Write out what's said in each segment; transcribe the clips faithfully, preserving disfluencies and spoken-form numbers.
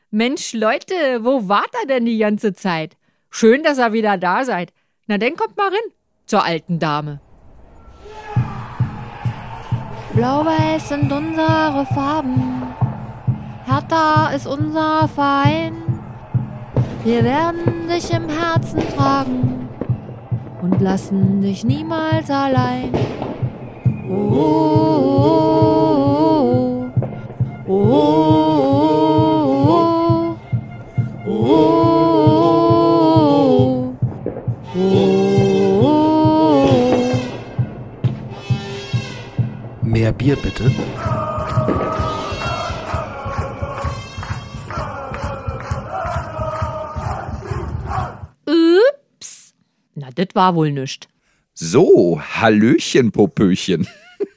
Mensch, Leute, wo wart ihr denn die ganze Zeit? Schön, dass ihr wieder da seid. Na, dann kommt mal rein zur alten Dame. Blau-Weiß sind unsere Farben, Hertha ist unser Verein. Wir werden dich im Herzen tragen und lassen dich niemals allein. Oh, oh, oh, oh, oh, oh, oh, oh. Mehr Bier bitte. Ups. Na, das war wohl nischt. So, Hallöchen, Popöchen.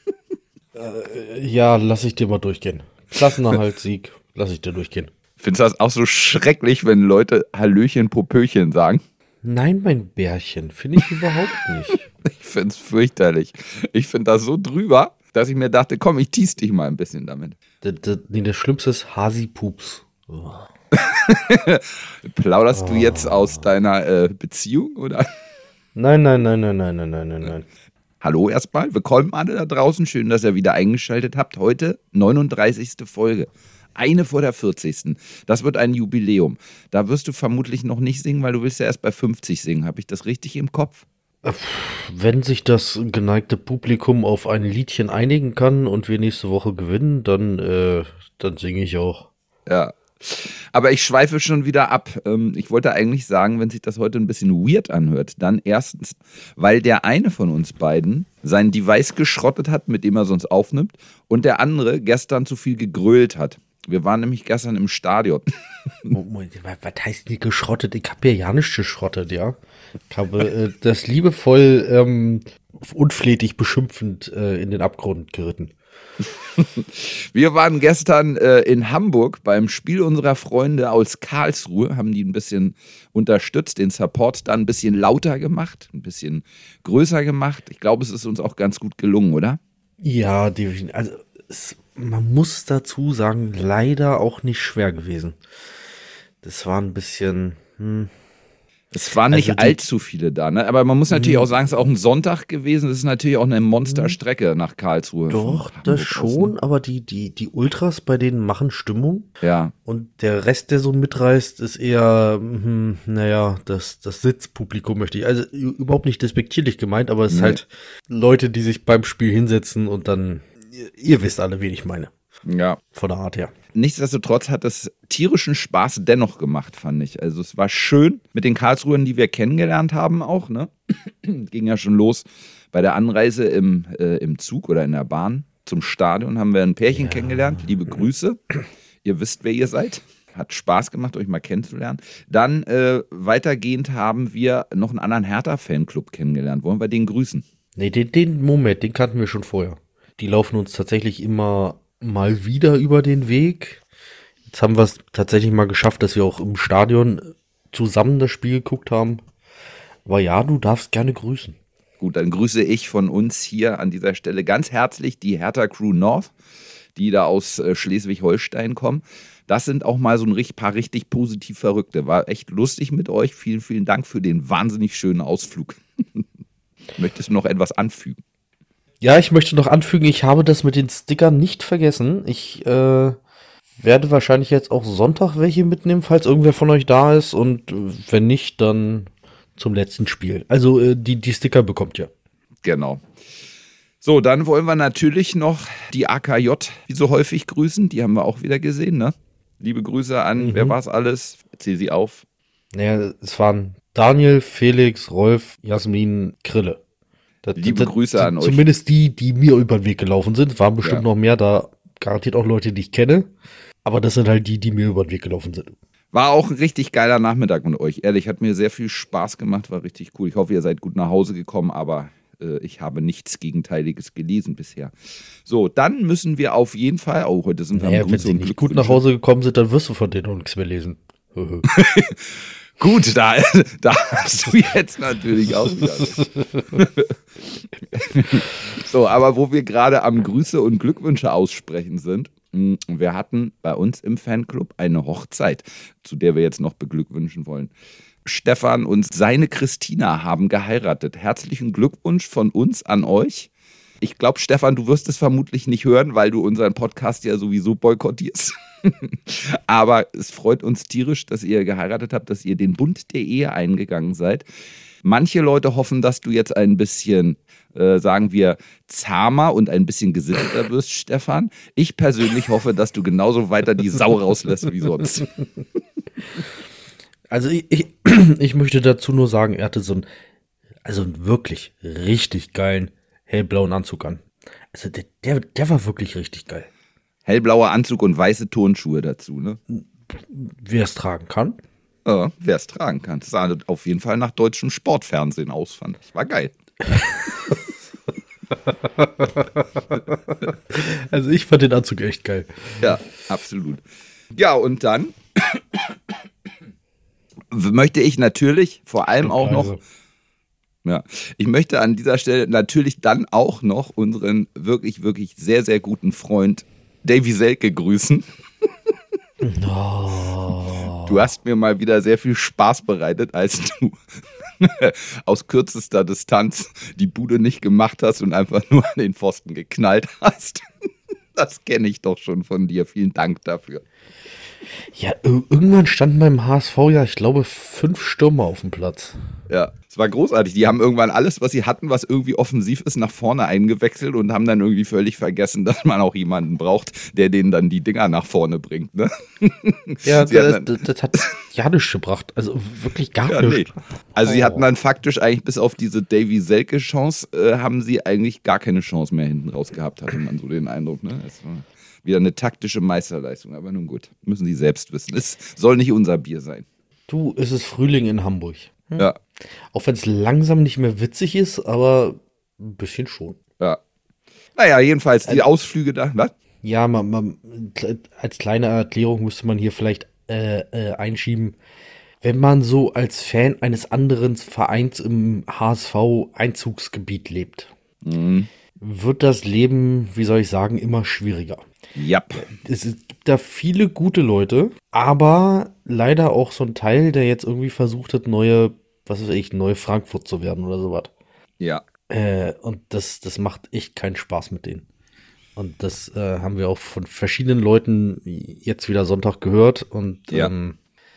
Äh, ja, lass ich dir mal durchgehen. Klassenerhalt, Sieg, lass ich dir durchgehen. Findest du das auch so schrecklich, wenn Leute Hallöchen, Popöchen sagen? Nein, mein Bärchen, finde ich überhaupt nicht. Ich find's fürchterlich. Ich find das so drüber, dass ich mir dachte, komm, ich tease dich mal ein bisschen damit. Das, das, nee, das Schlimmste ist Hasi-Pups. Oh. Plauderst oh. du jetzt aus deiner äh, Beziehung, oder? Nein, nein, nein, nein, nein, nein, nein, nein, nein. Hallo erstmal, willkommen alle da draußen. Schön, dass ihr wieder eingeschaltet habt. Heute neununddreißigste Folge. Eine vor der vierzigsten. Das wird ein Jubiläum. Da wirst du vermutlich noch nicht singen, weil du willst ja erst bei fünfzig singen. Habe ich das richtig im Kopf? Wenn sich das geneigte Publikum auf ein Liedchen einigen kann und wir nächste Woche gewinnen, dann, äh, dann singe ich auch. Ja. Aber ich schweife schon wieder ab. Ich wollte eigentlich sagen, wenn sich das heute ein bisschen weird anhört, dann erstens, weil der eine von uns beiden sein Device geschrottet hat, mit dem er sonst aufnimmt, und der andere gestern zu viel gegrölt hat. Wir waren nämlich gestern im Stadion. Was heißt nicht geschrottet? Ich habe ja nicht geschrottet, ja. Ich habe äh, das liebevoll ähm, unflätig beschimpfend äh, in den Abgrund geritten. Wir waren gestern äh, in Hamburg beim Spiel unserer Freunde aus Karlsruhe, haben die ein bisschen unterstützt, den Support dann ein bisschen lauter gemacht, ein bisschen größer gemacht. Ich glaube, es ist uns auch ganz gut gelungen, oder? Ja, definitiv. Also es, man muss dazu sagen, leider auch nicht schwer gewesen. Das war ein bisschen... Hm. Es waren nicht also allzu viele da, ne? Aber man muss natürlich auch sagen, es ist auch ein Sonntag gewesen. Das ist natürlich auch eine Monsterstrecke nach Karlsruhe. Doch, das schon, aber die, die, die Ultras bei denen machen Stimmung. Ja. Und der Rest, der so mitreißt, ist eher, hm, naja, das, das Sitzpublikum möchte ich. Also überhaupt nicht despektierlich gemeint, aber es nee. ist halt Leute, die sich beim Spiel hinsetzen und dann, ihr, ihr wisst alle, wen ich meine. Ja. Von der Art her. Nichtsdestotrotz hat es tierischen Spaß dennoch gemacht, fand ich. Also es war schön mit den Karlsruhern, die wir kennengelernt haben auch, ne? Ging ja schon los bei der Anreise im, äh, im Zug oder in der Bahn zum Stadion, haben wir ein Pärchen ja. kennengelernt. Liebe Grüße. Ihr wisst, wer ihr seid. Hat Spaß gemacht, euch mal kennenzulernen. Dann äh, weitergehend haben wir noch einen anderen Hertha-Fanclub kennengelernt. Wollen wir den grüßen? Nee, den, den Moment, den kannten wir schon vorher. Die laufen uns tatsächlich immer mal wieder über den Weg. Jetzt haben wir es tatsächlich mal geschafft, dass wir auch im Stadion zusammen das Spiel geguckt haben. Aber ja, du darfst gerne grüßen. Gut, dann grüße ich von uns hier an dieser Stelle ganz herzlich die Hertha Crew North, die da aus äh, Schleswig-Holstein kommen. Das sind auch mal so ein richtig, paar richtig positiv Verrückte. War echt lustig mit euch. Vielen, vielen Dank für den wahnsinnig schönen Ausflug. Möchtest du noch etwas anfügen? Ja, ich möchte noch anfügen, ich habe das mit den Stickern nicht vergessen. Ich äh, werde wahrscheinlich jetzt auch Sonntag welche mitnehmen, falls irgendwer von euch da ist. Und wenn nicht, dann zum letzten Spiel. Also äh, die, die Sticker bekommt ihr. Genau. So, dann wollen wir natürlich noch die A K J wie so häufig grüßen. Die haben wir auch wieder gesehen, ne? Liebe Grüße an, mhm. wer war es alles? Erzähl sie auf. Naja, es waren Daniel, Felix, Rolf, Jasmin, Krille. Das, Liebe das, Grüße das, an euch. Zumindest die, die mir über den Weg gelaufen sind. Waren bestimmt ja. noch mehr, da garantiert auch Leute, die ich kenne. Aber das sind halt die, die mir über den Weg gelaufen sind. War auch ein richtig geiler Nachmittag mit euch. Ehrlich, hat mir sehr viel Spaß gemacht, war richtig cool. Ich hoffe, ihr seid gut nach Hause gekommen, aber äh, ich habe nichts Gegenteiliges gelesen bisher. So, dann müssen wir auf jeden Fall, oh, heute sind wir naja, am wenn sie nicht gut nach Hause gekommen sind, dann wirst du von denen auch nichts mehr lesen. Gut, da, da hast du jetzt natürlich auch wieder. So, aber wo wir gerade am Grüße und Glückwünsche aussprechen sind, Wir hatten bei uns im Fanclub eine Hochzeit, zu der wir jetzt noch beglückwünschen wollen. Stefan und seine Christina haben geheiratet. Herzlichen Glückwunsch von uns an euch. Ich glaube, Stefan, du wirst es vermutlich nicht hören, weil du unseren Podcast ja sowieso boykottierst. Aber es freut uns tierisch, dass ihr geheiratet habt, dass ihr den Bund der Ehe eingegangen seid. Manche Leute hoffen, dass du jetzt ein bisschen, äh, sagen wir, zahmer und ein bisschen gesitteter wirst, Stefan. Ich persönlich hoffe, dass du genauso weiter die Sau rauslässt wie sonst. Also ich, ich, ich möchte dazu nur sagen, er hatte so einen, also einen wirklich richtig geilen hellblauen Anzug an. Also der, der, der war wirklich richtig geil. Hellblauer Anzug und weiße Turnschuhe dazu, ne? Wer es tragen kann. Ja, wer es tragen kann. Das sah auf jeden Fall nach deutschem Sportfernsehen aus, fand. Das war geil. Also ich fand den Anzug echt geil. Ja, absolut. Ja, und dann möchte ich natürlich vor allem auch noch, ja, ich möchte an dieser Stelle natürlich dann auch noch unseren wirklich, wirklich sehr, sehr guten Freund Davy Selke grüßen. Oh. Du hast mir mal wieder sehr viel Spaß bereitet, als du aus kürzester Distanz die Bude nicht gemacht hast und einfach nur an den Pfosten geknallt hast. Das kenne ich doch schon von dir. Vielen Dank dafür. Ja, irgendwann standen beim H S V ja, ich glaube, fünf Stürmer auf dem Platz. Ja, es war großartig. Die haben irgendwann alles, was sie hatten, was irgendwie offensiv ist, nach vorne eingewechselt und haben dann irgendwie völlig vergessen, dass man auch jemanden braucht, der denen dann die Dinger nach vorne bringt. Ne? Ja, das, dann, das, das hat ja nichts gebracht. Also wirklich gar ja, nichts. Nee. Also oh. sie hatten dann faktisch eigentlich bis auf diese Davy-Selke-Chance, äh, haben sie eigentlich gar keine Chance mehr hinten raus gehabt, hatte man so den Eindruck. Ne? Es war wieder eine taktische Meisterleistung, aber nun gut, müssen sie selbst wissen. Es soll nicht unser Bier sein. Du, es ist Frühling in Hamburg. Hm? Ja. Auch wenn es langsam nicht mehr witzig ist, aber ein bisschen schon. Ja. Naja, jedenfalls die Ausflüge da. Was? Ja, man, man, als kleine Erklärung müsste man hier vielleicht äh, äh, einschieben, wenn man so als Fan eines anderen Vereins im H S V-Einzugsgebiet lebt, Mhm. wird das Leben, wie soll ich sagen, immer schwieriger. Ja. Es gibt da viele gute Leute, aber leider auch so ein Teil, der jetzt irgendwie versucht hat, neue, was weiß ich, neue Frankfurt zu werden oder sowas. Ja. Äh, und das, das macht echt keinen Spaß mit denen. Und das äh, haben wir auch von verschiedenen Leuten jetzt wieder Sonntag gehört. Und Ja. ähm,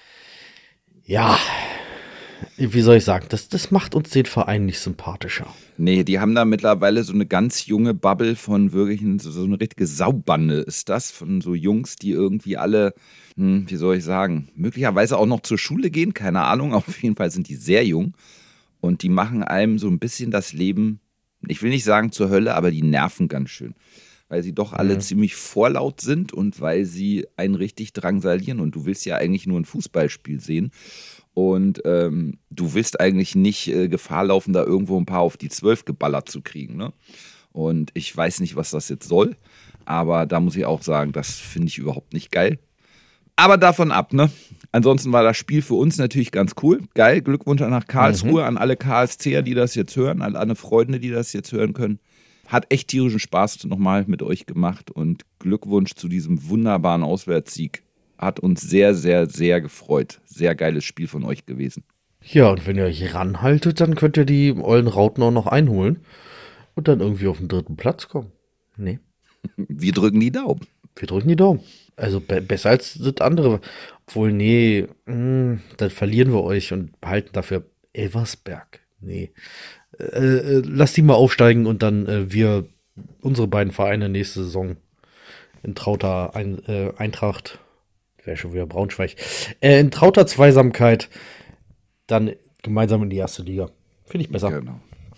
ja, wie soll ich sagen, das, das macht uns den Verein nicht sympathischer. Nee, die haben da mittlerweile so eine ganz junge Bubble von wirklichen, so, so eine richtige Saubande ist das, von so Jungs, die irgendwie alle, hm, wie soll ich sagen, möglicherweise auch noch zur Schule gehen, keine Ahnung, auf jeden Fall sind die sehr jung und die machen einem so ein bisschen das Leben, ich will nicht sagen zur Hölle, aber die nerven ganz schön, weil sie doch alle Mhm. ziemlich vorlaut sind und weil sie einen richtig drangsalieren und du willst ja eigentlich nur ein Fußballspiel sehen. Und ähm, du willst eigentlich nicht äh, Gefahr laufen, da irgendwo ein paar auf die Zwölf geballert zu kriegen. Ne? Und ich weiß nicht, was das jetzt soll. Aber da muss ich auch sagen, das finde ich überhaupt nicht geil. Aber davon ab, ne? Ansonsten war das Spiel für uns natürlich ganz cool. Geil, Glückwunsch nach Karlsruhe, Mhm. an alle KSCer, die das jetzt hören, an alle Freunde, die das jetzt hören können. Hat echt tierischen Spaß nochmal mit euch gemacht. Und Glückwunsch zu diesem wunderbaren Auswärtssieg. Hat uns sehr, sehr, sehr gefreut. Sehr geiles Spiel von euch gewesen. Ja, und wenn ihr euch ranhaltet, dann könnt ihr die ollen Rauten auch noch einholen und dann irgendwie auf den dritten Platz kommen. Nee, Wir drücken die Daumen. wir drücken die Daumen. Also be- besser als das andere. Obwohl, nee, mh, dann verlieren wir euch und behalten dafür Elversberg. Nee. Äh, äh, lasst die mal aufsteigen und dann äh, wir, unsere beiden Vereine nächste Saison in trauter Ein, äh, Eintracht, wäre schon wieder Braunschweig, äh, in trauter Zweisamkeit dann gemeinsam in die erste Liga. Finde ich besser. Genau.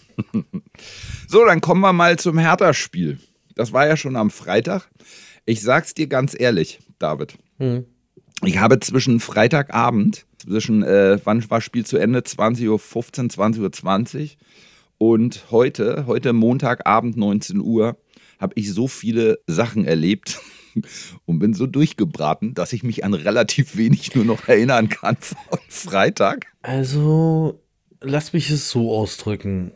So, dann kommen wir mal zum Hertha-Spiel. Das war ja schon am Freitag. Ich sag's dir ganz ehrlich, David. Hm. Ich habe zwischen Freitagabend, zwischen, äh, wann war Spiel zu Ende? zwanzig Uhr fünfzehn, zwanzig Uhr zwanzig und heute, heute Montagabend neunzehn Uhr, habe ich so viele Sachen erlebt und bin so durchgebraten, dass ich mich an relativ wenig nur noch erinnern kann von Freitag. Also, lass mich es so ausdrücken.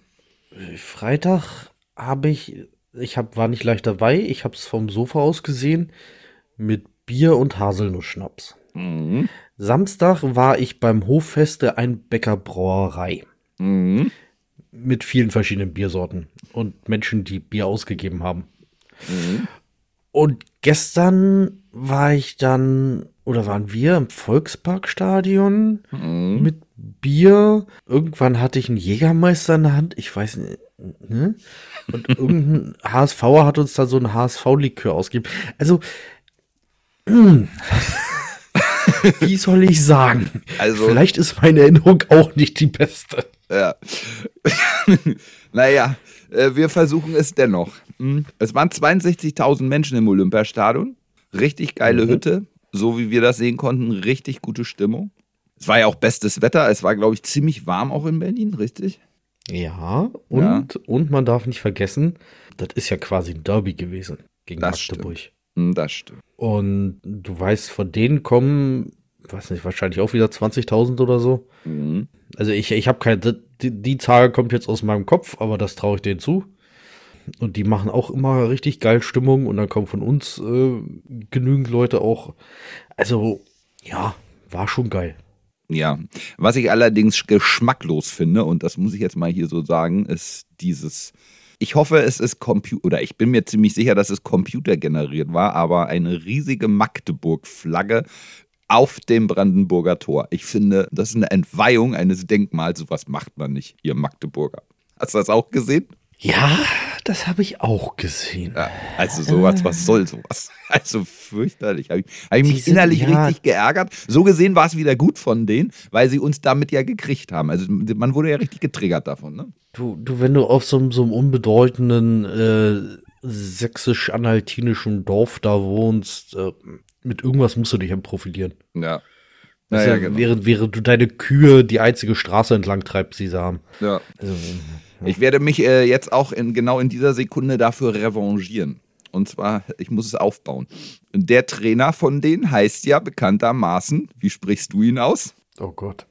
Freitag habe ich, ich hab, war nicht leicht dabei, ich habe es vom Sofa aus gesehen. mit Bier und Haselnussschnaps. Mhm. Samstag war ich beim Hoffeste ein Bäckerbrauerei. Mhm. Mit vielen verschiedenen Biersorten und Menschen, die Bier ausgegeben haben. Mhm. Und gestern war ich dann, oder waren wir im Volksparkstadion Mhm. mit Bier. Irgendwann hatte ich einen Jägermeister in der Hand, ich weiß nicht, ne? Und irgendein HSVer hat uns da so ein H S V-Likör ausgegeben. Also, mh. Wie soll ich sagen? Also- Vielleicht ist meine Erinnerung auch nicht die beste. Ja. Naja, äh, wir versuchen es dennoch. Hm. Es waren zweiundsechzigtausend Menschen im Olympiastadion. Richtig geile Mhm. Hütte. So wie wir das sehen konnten, richtig gute Stimmung. Es war ja auch bestes Wetter. Es war, glaube ich, ziemlich warm auch in Berlin, richtig? Ja, und, und man darf nicht vergessen, das ist ja quasi ein Derby gewesen gegen Das Magdeburg. Hm, das stimmt. Und du weißt, von denen kommen, weiß nicht, wahrscheinlich auch wieder zwanzigtausend oder so. Mhm. Also ich, ich habe keine, die, die Zahl kommt jetzt aus meinem Kopf, aber das traue ich denen zu. Und die machen auch immer richtig geil Stimmung und dann kommen von uns äh, genügend Leute auch. Also, ja, war schon geil. Ja, was ich allerdings geschmacklos finde, und das muss ich jetzt mal hier so sagen, ist dieses, ich hoffe, es ist Computer, oder ich bin mir ziemlich sicher, dass es computergeneriert war, aber eine riesige Magdeburg-Flagge auf dem Brandenburger Tor. Ich finde, das ist eine Entweihung eines Denkmals, sowas macht man nicht, ihr Magdeburger. Hast du das auch gesehen? Ja, das habe ich auch gesehen. Ja, also sowas, was soll sowas? Also fürchterlich. Habe ich, hab ich Die mich sind- innerlich ja. richtig geärgert. So gesehen war es wieder gut von denen, weil sie uns damit ja gekriegt haben. Also man wurde ja richtig getriggert davon, ne? Du, du, wenn du auf so, einem- so einem unbedeutenden äh, sächsisch-anhaltinischen Dorf da wohnst, äh, mit irgendwas musst du dich ja profilieren. Ja. Das Naja, ja, genau. während, während du deine Kühe die einzige Straße entlang treibst, die sie haben. Ja. Also, Ich werde mich äh, jetzt auch in, genau in dieser Sekunde dafür revanchieren. Und zwar, ich muss es aufbauen. Der Trainer von denen heißt ja bekanntermaßen, wie sprichst du ihn aus? oh Gott.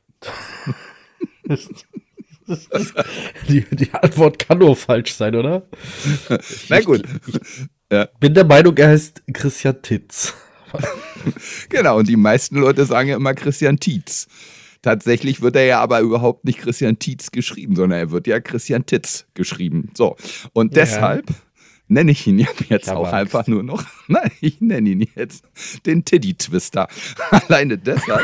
die, die Antwort kann nur falsch sein, oder? Na gut. Bin der Meinung, er heißt Christian Titz. Genau, und die meisten Leute sagen ja immer Christian Tietz. Tatsächlich wird er ja aber überhaupt nicht Christian Tietz geschrieben, sondern er wird ja Christian Titz geschrieben. So, und Ja. deshalb nenne ich ihn ja jetzt Ich hab auch Angst. einfach nur noch, nein, ich nenne ihn jetzt den Tiddy-Twister. Alleine deshalb,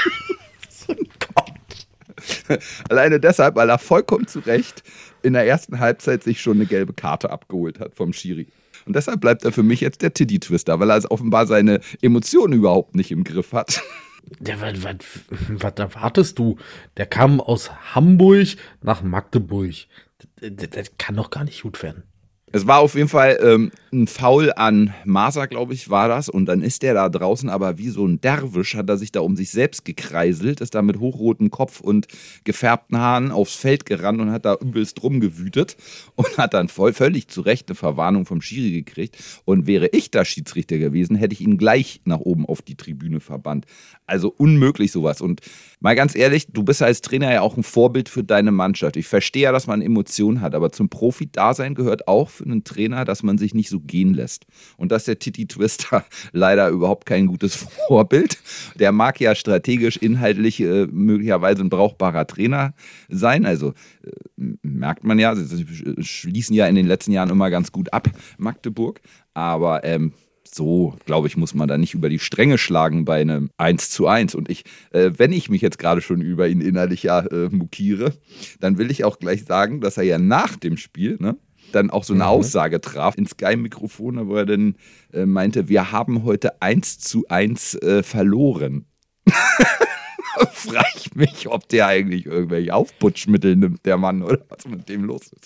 alleine deshalb, weil er vollkommen zu Recht in der ersten Halbzeit sich schon eine gelbe Karte abgeholt hat vom Schiri. Und deshalb bleibt er für mich jetzt der Tiddy-Twister, weil er also offenbar seine Emotionen überhaupt nicht im Griff hat. Der, was, was, was erwartest du? Der kam aus Hamburg nach Magdeburg. Das, das, das kann doch gar nicht gut werden. Es war auf jeden Fall ähm, ein Foul an Masa, glaube ich, war das. Und dann ist der da draußen aber wie so ein Derwisch, hat er sich da um sich selbst gekreiselt, ist da mit hochrotem Kopf und gefärbten Haaren aufs Feld gerannt und hat da übelst rumgewütet und hat dann voll, völlig zu Recht eine Verwarnung vom Schiri gekriegt. Und wäre ich da Schiedsrichter gewesen, hätte ich ihn gleich nach oben auf die Tribüne verbannt. Also unmöglich sowas. Und mal ganz ehrlich, du bist als Trainer ja auch ein Vorbild für deine Mannschaft. Ich verstehe ja, dass man Emotionen hat, aber zum Profi-Dasein gehört auch für einen Trainer, dass man sich nicht so gehen lässt. Und das ist der Titi Twister leider überhaupt kein gutes Vorbild. Der mag ja strategisch, inhaltlich äh, möglicherweise ein brauchbarer Trainer sein. Also äh, merkt man ja, sie schließen ja in den letzten Jahren immer ganz gut ab, Magdeburg. Aber ähm, so, glaube ich, muss man da nicht über die Stränge schlagen bei einem eins zu eins. Und ich, äh, wenn ich mich jetzt gerade schon über ihn innerlich ja äh, mokiere, dann will ich auch gleich sagen, dass er ja nach dem Spiel, ne, dann auch so eine Mhm. Aussage traf ins Sky-Mikrofon, wo er dann äh, meinte, wir haben heute eins zu eins äh, verloren. Frage ich mich, ob der eigentlich irgendwelche Aufputschmittel nimmt, der Mann, oder was mit dem los ist.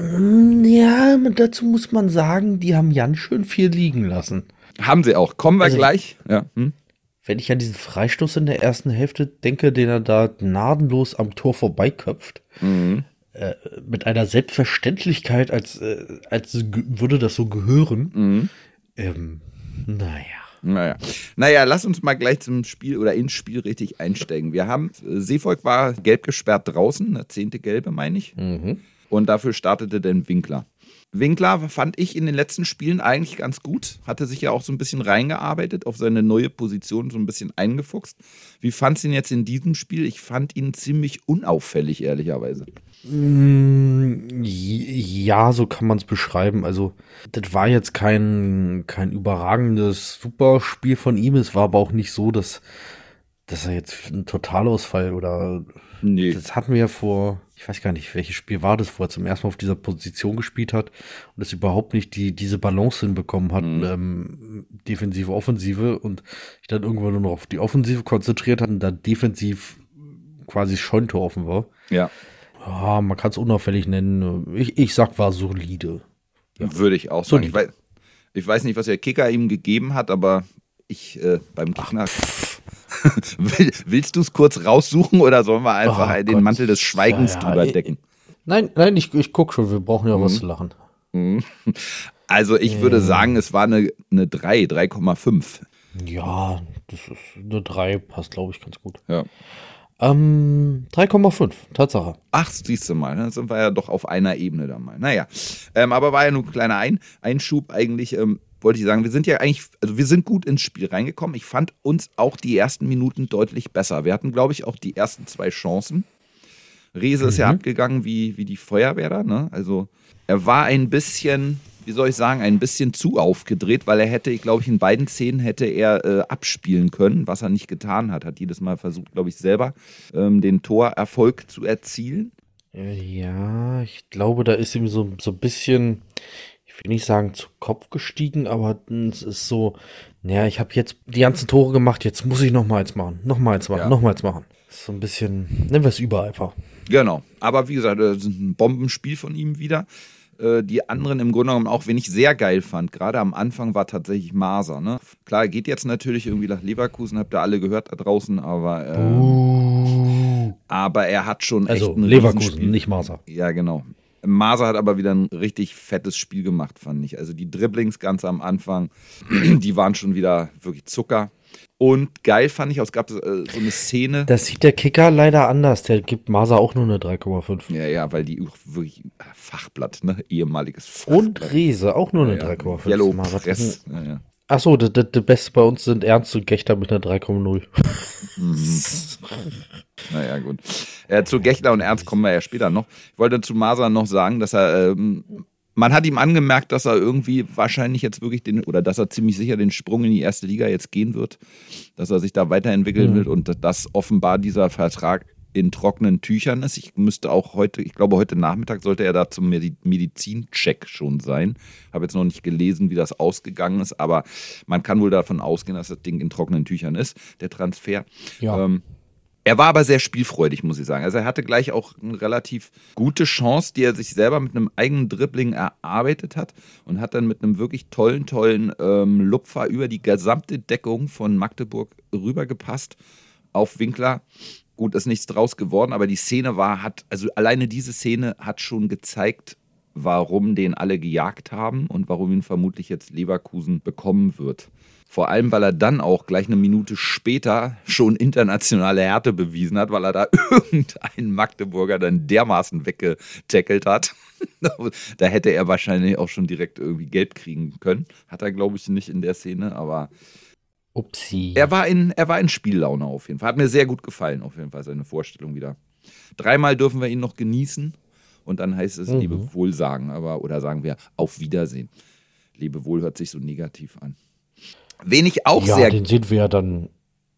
Ja, dazu muss man sagen, die haben ganz schön viel liegen lassen. Haben sie auch. Kommen wir Also- gleich. Ja. Hm? Wenn ich an diesen Freistoß in der ersten Hälfte denke, den er da gnadenlos am Tor vorbeiköpft, Mhm. äh, mit einer Selbstverständlichkeit, als, äh, als ge- würde das so gehören. Mhm. Ähm, naja. Naja. naja, lass uns mal gleich zum Spiel oder ins Spiel richtig einsteigen. Wir haben, äh, Seevolk war gelb gesperrt draußen, eine zehnte Gelbe, meine ich. Mhm. Und dafür startete dann Winkler. Winkler fand ich in den letzten Spielen eigentlich ganz gut. Hatte sich ja auch so ein bisschen reingearbeitet, auf seine neue Position so ein bisschen eingefuchst. Wie fandst du ihn jetzt in diesem Spiel? Ich fand ihn ziemlich unauffällig, ehrlicherweise. Mm, Ja, so kann man es beschreiben. Also, das war jetzt kein, kein überragendes Superspiel von ihm. Es war aber auch nicht so, dass, dass er jetzt ein Totalausfall oder. Nee. Das hatten wir ja vor, ich weiß gar nicht, welches Spiel war das, wo er zum ersten Mal auf dieser Position gespielt hat und es überhaupt nicht die, diese Balance hinbekommen hat, Mhm. ähm, defensive, offensive und sich dann irgendwann nur noch auf die Offensive konzentriert hat und dann defensiv quasi Scheuntor offen war. Ja, Ja, man kann es unauffällig nennen. Ich, ich sag, war solide. Ja. würde ich auch sagen. Solide. Ich weiß, ich weiß nicht, was der Kicker ihm gegeben hat, aber ich äh, beim Gegner. Will, willst du es kurz raussuchen oder sollen wir einfach Oh den Gott. Mantel des Schweigens Ja, ja, drüber ich- decken? Nein, nein, ich, ich guck schon, wir brauchen ja was zu lachen. Also ich würde Äh. sagen, es war eine, eine drei, drei Komma fünf. Ja, das ist eine drei, passt, glaube ich, ganz gut. Ja. Ähm, drei Komma fünf, Tatsache. Ach, siehst du mal, dann sind wir ja doch auf einer Ebene da mal. Naja, ähm, aber war ja nur ein kleiner Ein Einschub eigentlich, ähm, wollte ich sagen, wir sind ja eigentlich, also wir sind gut ins Spiel reingekommen. Ich fand uns auch die ersten Minuten deutlich besser. Wir hatten, glaube ich, auch die ersten zwei Chancen. Rehse ist ja abgegangen wie, wie die Feuerwehr da, ne? Also er war ein bisschen, wie soll ich sagen, ein bisschen zu aufgedreht, weil er hätte, ich glaube ich, in beiden Szenen hätte er äh, abspielen können, was er nicht getan hat. Hat jedes Mal versucht, glaube ich, selber ähm, den Torerfolg zu erzielen. Äh, Ja, ich glaube, da ist ihm so, so ein bisschen, ich will nicht sagen zu Kopf gestiegen, aber es ist so, naja, ich habe jetzt die ganzen Tore gemacht, jetzt muss ich noch mal eins machen, noch mal eins machen, Ja. noch mal eins machen. Das ist so ein bisschen, nennen wir es Übereifer. Genau, aber wie gesagt, das ist ein Bombenspiel von ihm wieder. Äh, Die anderen im Grunde genommen auch, wen ich sehr geil fand, gerade am Anfang war tatsächlich Maser. Ne? Klar, er geht jetzt natürlich irgendwie nach Leverkusen, habt ihr alle gehört da draußen, aber, äh, aber er hat schon echt Also ein Leverkusen, Riesenspiel. nicht Maser. Ja, genau. Maser hat aber wieder ein richtig fettes Spiel gemacht, fand ich. Also die Dribblings ganz am Anfang, die waren schon wieder wirklich Zucker. Und geil fand ich auch, es gab äh, so eine Szene. Das sieht der Kicker leider anders, der gibt Maser auch nur eine drei Komma fünf. Ja, ja, weil die auch wirklich äh, Fachblatt, ne? Ehemaliges Fachblatt. Und Rehse auch nur eine Ja, drei Komma fünf. Yellow Maser. Press. Ja, ja. Achso, das, das, das Beste bei uns sind Ernst und Gechter mit einer drei Komma null. Naja, gut. Äh, zu Gechler und Ernst kommen wir ja später noch. Ich wollte zu Maser noch sagen, dass er, ähm, man hat ihm angemerkt, dass er irgendwie wahrscheinlich jetzt wirklich den, oder dass er ziemlich sicher den Sprung in die erste Liga jetzt gehen wird, dass er sich da weiterentwickeln Mhm. will und dass offenbar dieser Vertrag in trockenen Tüchern ist. Ich müsste auch heute, ich glaube heute Nachmittag sollte er da zum Medi- Medizincheck schon sein. Habe jetzt noch nicht gelesen, wie das ausgegangen ist, aber man kann wohl davon ausgehen, dass das Ding in trockenen Tüchern ist, der Transfer. Ja. Ähm, er war aber sehr spielfreudig, muss ich sagen. Also er hatte gleich auch eine relativ gute Chance, die er sich selber mit einem eigenen Dribbling erarbeitet hat und hat dann mit einem wirklich tollen, tollen ähm, Lupfer über die gesamte Deckung von Magdeburg rübergepasst auf Winkler. Gut, ist nichts draus geworden, aber die Szene war, hat, also alleine diese Szene hat schon gezeigt, warum den alle gejagt haben und warum ihn vermutlich jetzt Leverkusen bekommen wird. Vor allem, weil er dann auch gleich eine Minute später schon internationale Härte bewiesen hat, weil er da irgendeinen Magdeburger dann dermaßen weggetackelt hat. Da hätte er wahrscheinlich auch schon direkt irgendwie gelb kriegen können. Hat er, glaube ich, nicht in der Szene, aber Upsi. er war in, er war in Spiellaune auf jeden Fall. Hat mir sehr gut gefallen, auf jeden Fall, seine Vorstellung wieder. Dreimal dürfen wir ihn noch genießen und dann heißt es Mhm. Lebewohl sagen, aber, oder sagen wir auf Wiedersehen. Lebewohl hört sich so negativ an. Wen ich auch ja, sehr den sehen wir ja dann.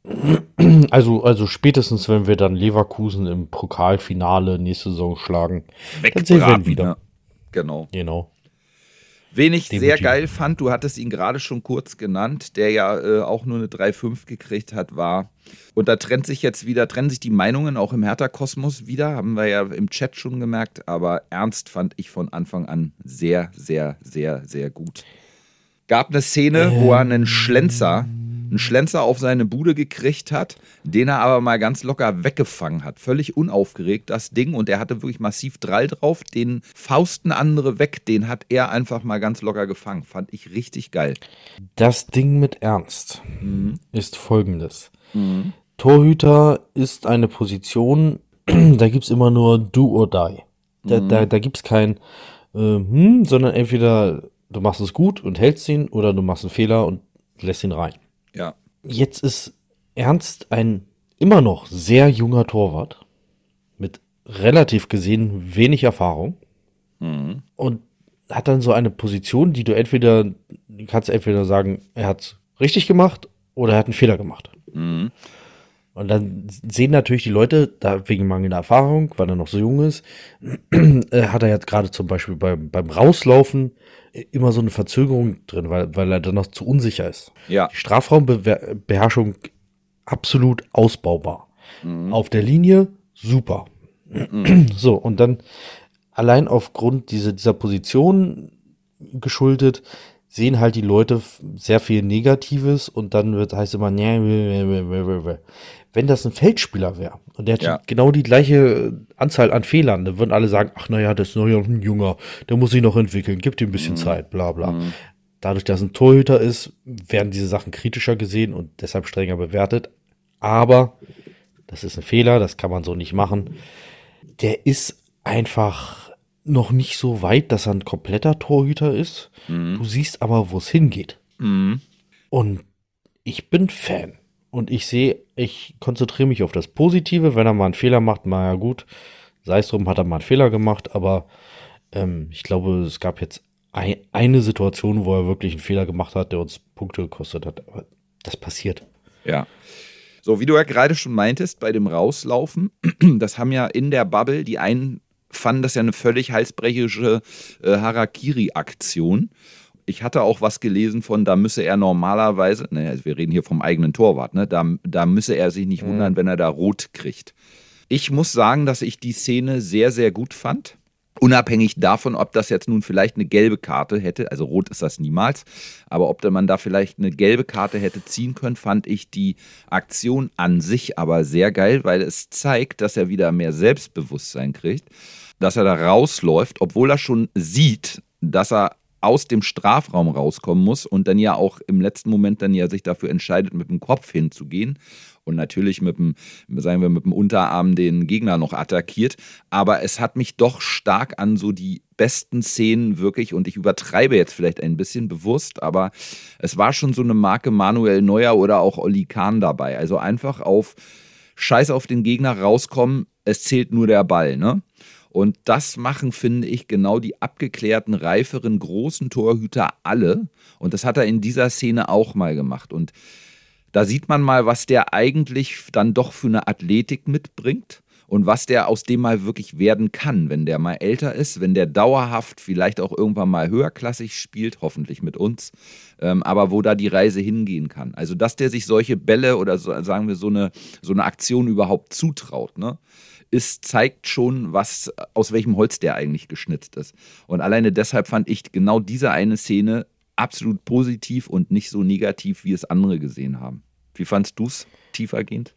Also, also spätestens, wenn wir dann Leverkusen im Pokalfinale nächste Saison schlagen. Dann sehen wir ihn wegbraten wieder. ne? Genau. Genau. Wen ich sehr Definitiv. geil fand, du hattest ihn gerade schon kurz genannt, der ja äh, auch nur eine drei Komma fünf gekriegt hat, war, und da trennt sich jetzt wieder, trennen sich die Meinungen auch im Hertha-Kosmos wieder, haben wir ja im Chat schon gemerkt, aber Ernst fand ich von Anfang an sehr, sehr, sehr, sehr gut. Gab eine Szene, wo er einen Schlenzer, einen Schlenzer auf seine Bude gekriegt hat, den er aber mal ganz locker weggefangen hat. Völlig unaufgeregt, das Ding. Und er hatte wirklich massiv Drall drauf. Den Fausten andere weg, den hat er einfach mal ganz locker gefangen. Fand ich richtig geil. Das Ding mit Ernst Mhm. ist folgendes. Torhüter ist eine Position, da gibt es immer nur do or die. Da, da, da gibt es kein äh, hm, sondern entweder du machst es gut und hältst ihn oder du machst einen Fehler und lässt ihn rein. Ja. Jetzt ist Ernst ein immer noch sehr junger Torwart mit relativ gesehen wenig Erfahrung Mhm. und hat dann so eine Position, die du entweder, du kannst entweder sagen, er hat richtig gemacht oder er hat einen Fehler gemacht. Mhm. Und dann sehen natürlich die Leute, da wegen mangelnder Erfahrung, weil er noch so jung ist, äh, hat er jetzt gerade zum Beispiel beim, beim Rauslaufen immer so eine Verzögerung drin, weil, weil er dann noch zu unsicher ist. Ja. Die Strafraumbeherrschung absolut ausbaubar. Mhm. Auf der Linie super. Mhm. So, und dann allein aufgrund dieser, dieser Position geschuldet, sehen halt die Leute f- sehr viel Negatives und dann wird, heißt immer, nee, nee, nee, nee, nee. Wenn das ein Feldspieler wäre und der hätte Ja. genau die gleiche Anzahl an Fehlern, dann würden alle sagen, ach naja, das ist noch ein Junger, der muss sich noch entwickeln, gibt ihm ein bisschen Zeit, bla bla. Mhm. Dadurch, dass ein Torhüter ist, werden diese Sachen kritischer gesehen und deshalb strenger bewertet. Aber das ist ein Fehler, das kann man so nicht machen. Der ist einfach noch nicht so weit, dass er ein kompletter Torhüter ist. Du siehst aber, wo es hingeht. Mhm. Und ich bin Fan. Und ich sehe, ich konzentriere mich auf das Positive. Wenn er mal einen Fehler macht, na ja gut, sei es drum, hat er mal einen Fehler gemacht. Aber ähm, ich glaube, es gab jetzt ein, eine Situation, wo er wirklich einen Fehler gemacht hat, der uns Punkte gekostet hat. Aber das passiert. Ja. So, wie du ja gerade schon meintest, bei dem Rauslaufen, das haben ja in der Bubble, die einen fanden das ja eine völlig halsbrechische äh, Harakiri-Aktion. Ich hatte auch was gelesen von, da müsse er normalerweise, naja, wir reden hier vom eigenen Torwart, ne, da, da müsse er sich nicht wundern, wenn er da rot kriegt. Ich muss sagen, dass ich die Szene sehr, sehr gut fand. Unabhängig davon, ob das jetzt nun vielleicht eine gelbe Karte hätte, also rot ist das niemals, aber ob man da vielleicht eine gelbe Karte hätte ziehen können, fand ich die Aktion an sich aber sehr geil, weil es zeigt, dass er wieder mehr Selbstbewusstsein kriegt, dass er da rausläuft, obwohl er schon sieht, dass er aus dem Strafraum rauskommen muss und dann ja auch im letzten Moment dann ja sich dafür entscheidet, mit dem Kopf hinzugehen und natürlich mit dem, sagen wir, mit dem Unterarm den Gegner noch attackiert. Aber es hat mich doch stark an so die besten Szenen wirklich, und ich übertreibe jetzt vielleicht ein bisschen bewusst, aber es war schon so eine Marke Manuel Neuer oder auch Oli Kahn dabei. Also einfach auf Scheiß auf den Gegner rauskommen, es zählt nur der Ball, ne? Und das machen, finde ich, genau die abgeklärten, reiferen, großen Torhüter alle. Und das hat er in dieser Szene auch mal gemacht. Und da sieht man mal, was der eigentlich dann doch für eine Athletik mitbringt und was der aus dem mal wirklich werden kann, wenn der mal älter ist, wenn der dauerhaft vielleicht auch irgendwann mal höherklassig spielt, hoffentlich mit uns, ähm, aber wo da die Reise hingehen kann. Also, dass der sich solche Bälle oder so, sagen wir so eine, so eine Aktion überhaupt zutraut, ne? Ist, zeigt schon, was, aus welchem Holz der eigentlich geschnitzt ist. Und alleine deshalb fand ich genau diese eine Szene absolut positiv und nicht so negativ, wie es andere gesehen haben. Wie fandst du es tiefergehend?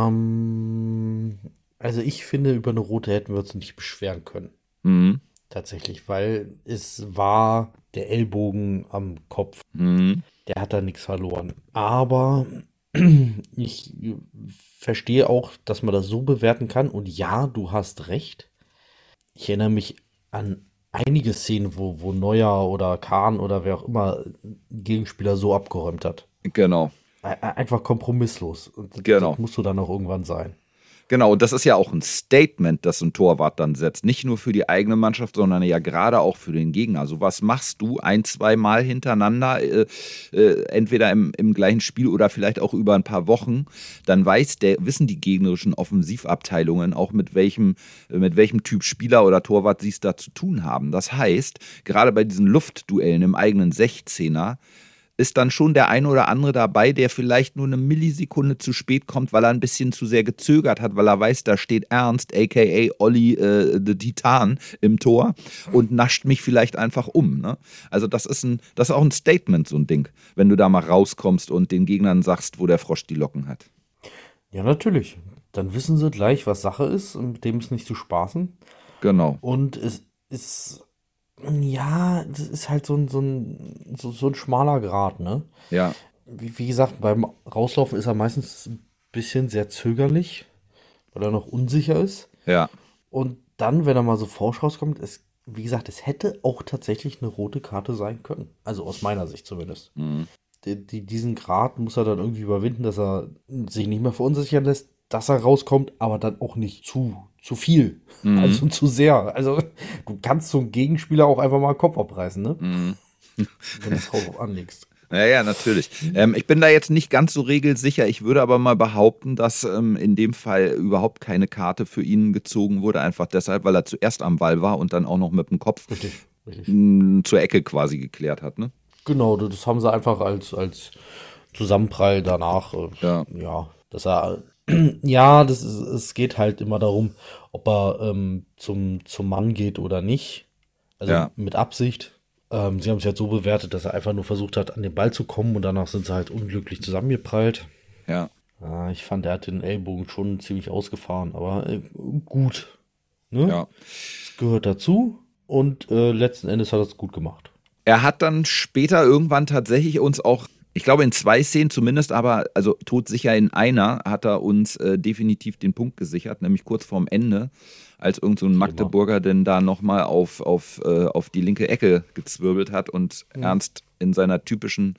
Ähm, also ich finde, über eine rote hätten wir uns nicht beschweren können. Mhm. Tatsächlich, weil es war der Ellbogen am Kopf. Mhm. Der hat da nichts verloren. Aber ich verstehe auch, dass man das so bewerten kann. Und ja, du hast recht. Ich erinnere mich an einige Szenen, wo, wo Neuer oder Kahn oder wer auch immer Gegenspieler so abgeräumt hat. Genau. Einfach kompromisslos. Und Genau. das musst du dann auch irgendwann sein. Genau, und das ist ja auch ein Statement, das ein Torwart dann setzt. Nicht nur für die eigene Mannschaft, sondern ja gerade auch für den Gegner. Also was machst du ein, zwei Mal hintereinander, äh, äh, entweder im, im gleichen Spiel oder vielleicht auch über ein paar Wochen, dann weiß der, wissen die gegnerischen Offensivabteilungen auch, mit welchem, mit welchem Typ Spieler oder Torwart sie es da zu tun haben. Das heißt, gerade bei diesen Luftduellen im eigenen sechzehner ist dann schon der eine oder andere dabei, der vielleicht nur eine Millisekunde zu spät kommt, weil er ein bisschen zu sehr gezögert hat, weil er weiß, da steht Ernst, aka Olli äh, the Titan im Tor und nascht mich vielleicht einfach um. Ne? Also das ist, ein, das ist auch ein Statement, so ein Ding, wenn du da mal rauskommst und den Gegnern sagst, wo der Frosch die Locken hat. Ja, natürlich. Dann wissen sie gleich, was Sache ist und mit dem ist nicht zu spaßen. Genau. Und es ist, ja, das ist halt so ein, so ein, so, so ein schmaler Grat, ne? Ja. Wie, wie gesagt, beim Rauslaufen ist er meistens ein bisschen sehr zögerlich, weil er noch unsicher ist. Ja. Und dann, wenn er mal so forsch rauskommt, es wie gesagt, es hätte auch tatsächlich eine rote Karte sein können. Also aus meiner Sicht zumindest. Mhm. Die, die, diesen Grad muss er dann irgendwie überwinden, dass er sich nicht mehr verunsichern lässt, dass er rauskommt, aber dann auch nicht zu, zu viel. Mhm. Also zu sehr. Also du kannst zum Gegenspieler auch einfach mal den Kopf abreißen, ne? Mhm. Wenn du es drauf anlegst. Ja, ja, natürlich. Ähm, ich bin da jetzt nicht ganz so regelsicher. Ich würde aber mal behaupten, dass ähm, in dem Fall überhaupt keine Karte für ihn gezogen wurde. Einfach deshalb, weil er zuerst am Ball war und dann auch noch mit dem Kopf Richtig, richtig. mh, zur Ecke quasi geklärt hat. Ne? Genau, das haben sie einfach als, als Zusammenprall danach. äh, Ja. Ja, dass er. Ja, das ist, es geht halt immer darum, ob er ähm, zum, zum Mann geht oder nicht. Also Ja. mit Absicht. Ähm, sie haben es jetzt so bewertet, dass er einfach nur versucht hat, an den Ball zu kommen und danach sind sie halt unglücklich zusammengeprallt. Ja. Ja, ich fand, er hat den Ellbogen schon ziemlich ausgefahren, aber äh, gut. Ne? Ja. Es gehört dazu und äh, letzten Endes hat er es gut gemacht. Er hat dann später irgendwann tatsächlich uns auch, ich glaube in zwei Szenen zumindest, aber also todsicher in einer, hat er uns äh, definitiv den Punkt gesichert, nämlich kurz vorm Ende, als irgend so ein Magdeburger denn da nochmal auf, auf, äh, auf die linke Ecke gezwirbelt hat und Mhm. Ernst in seiner typischen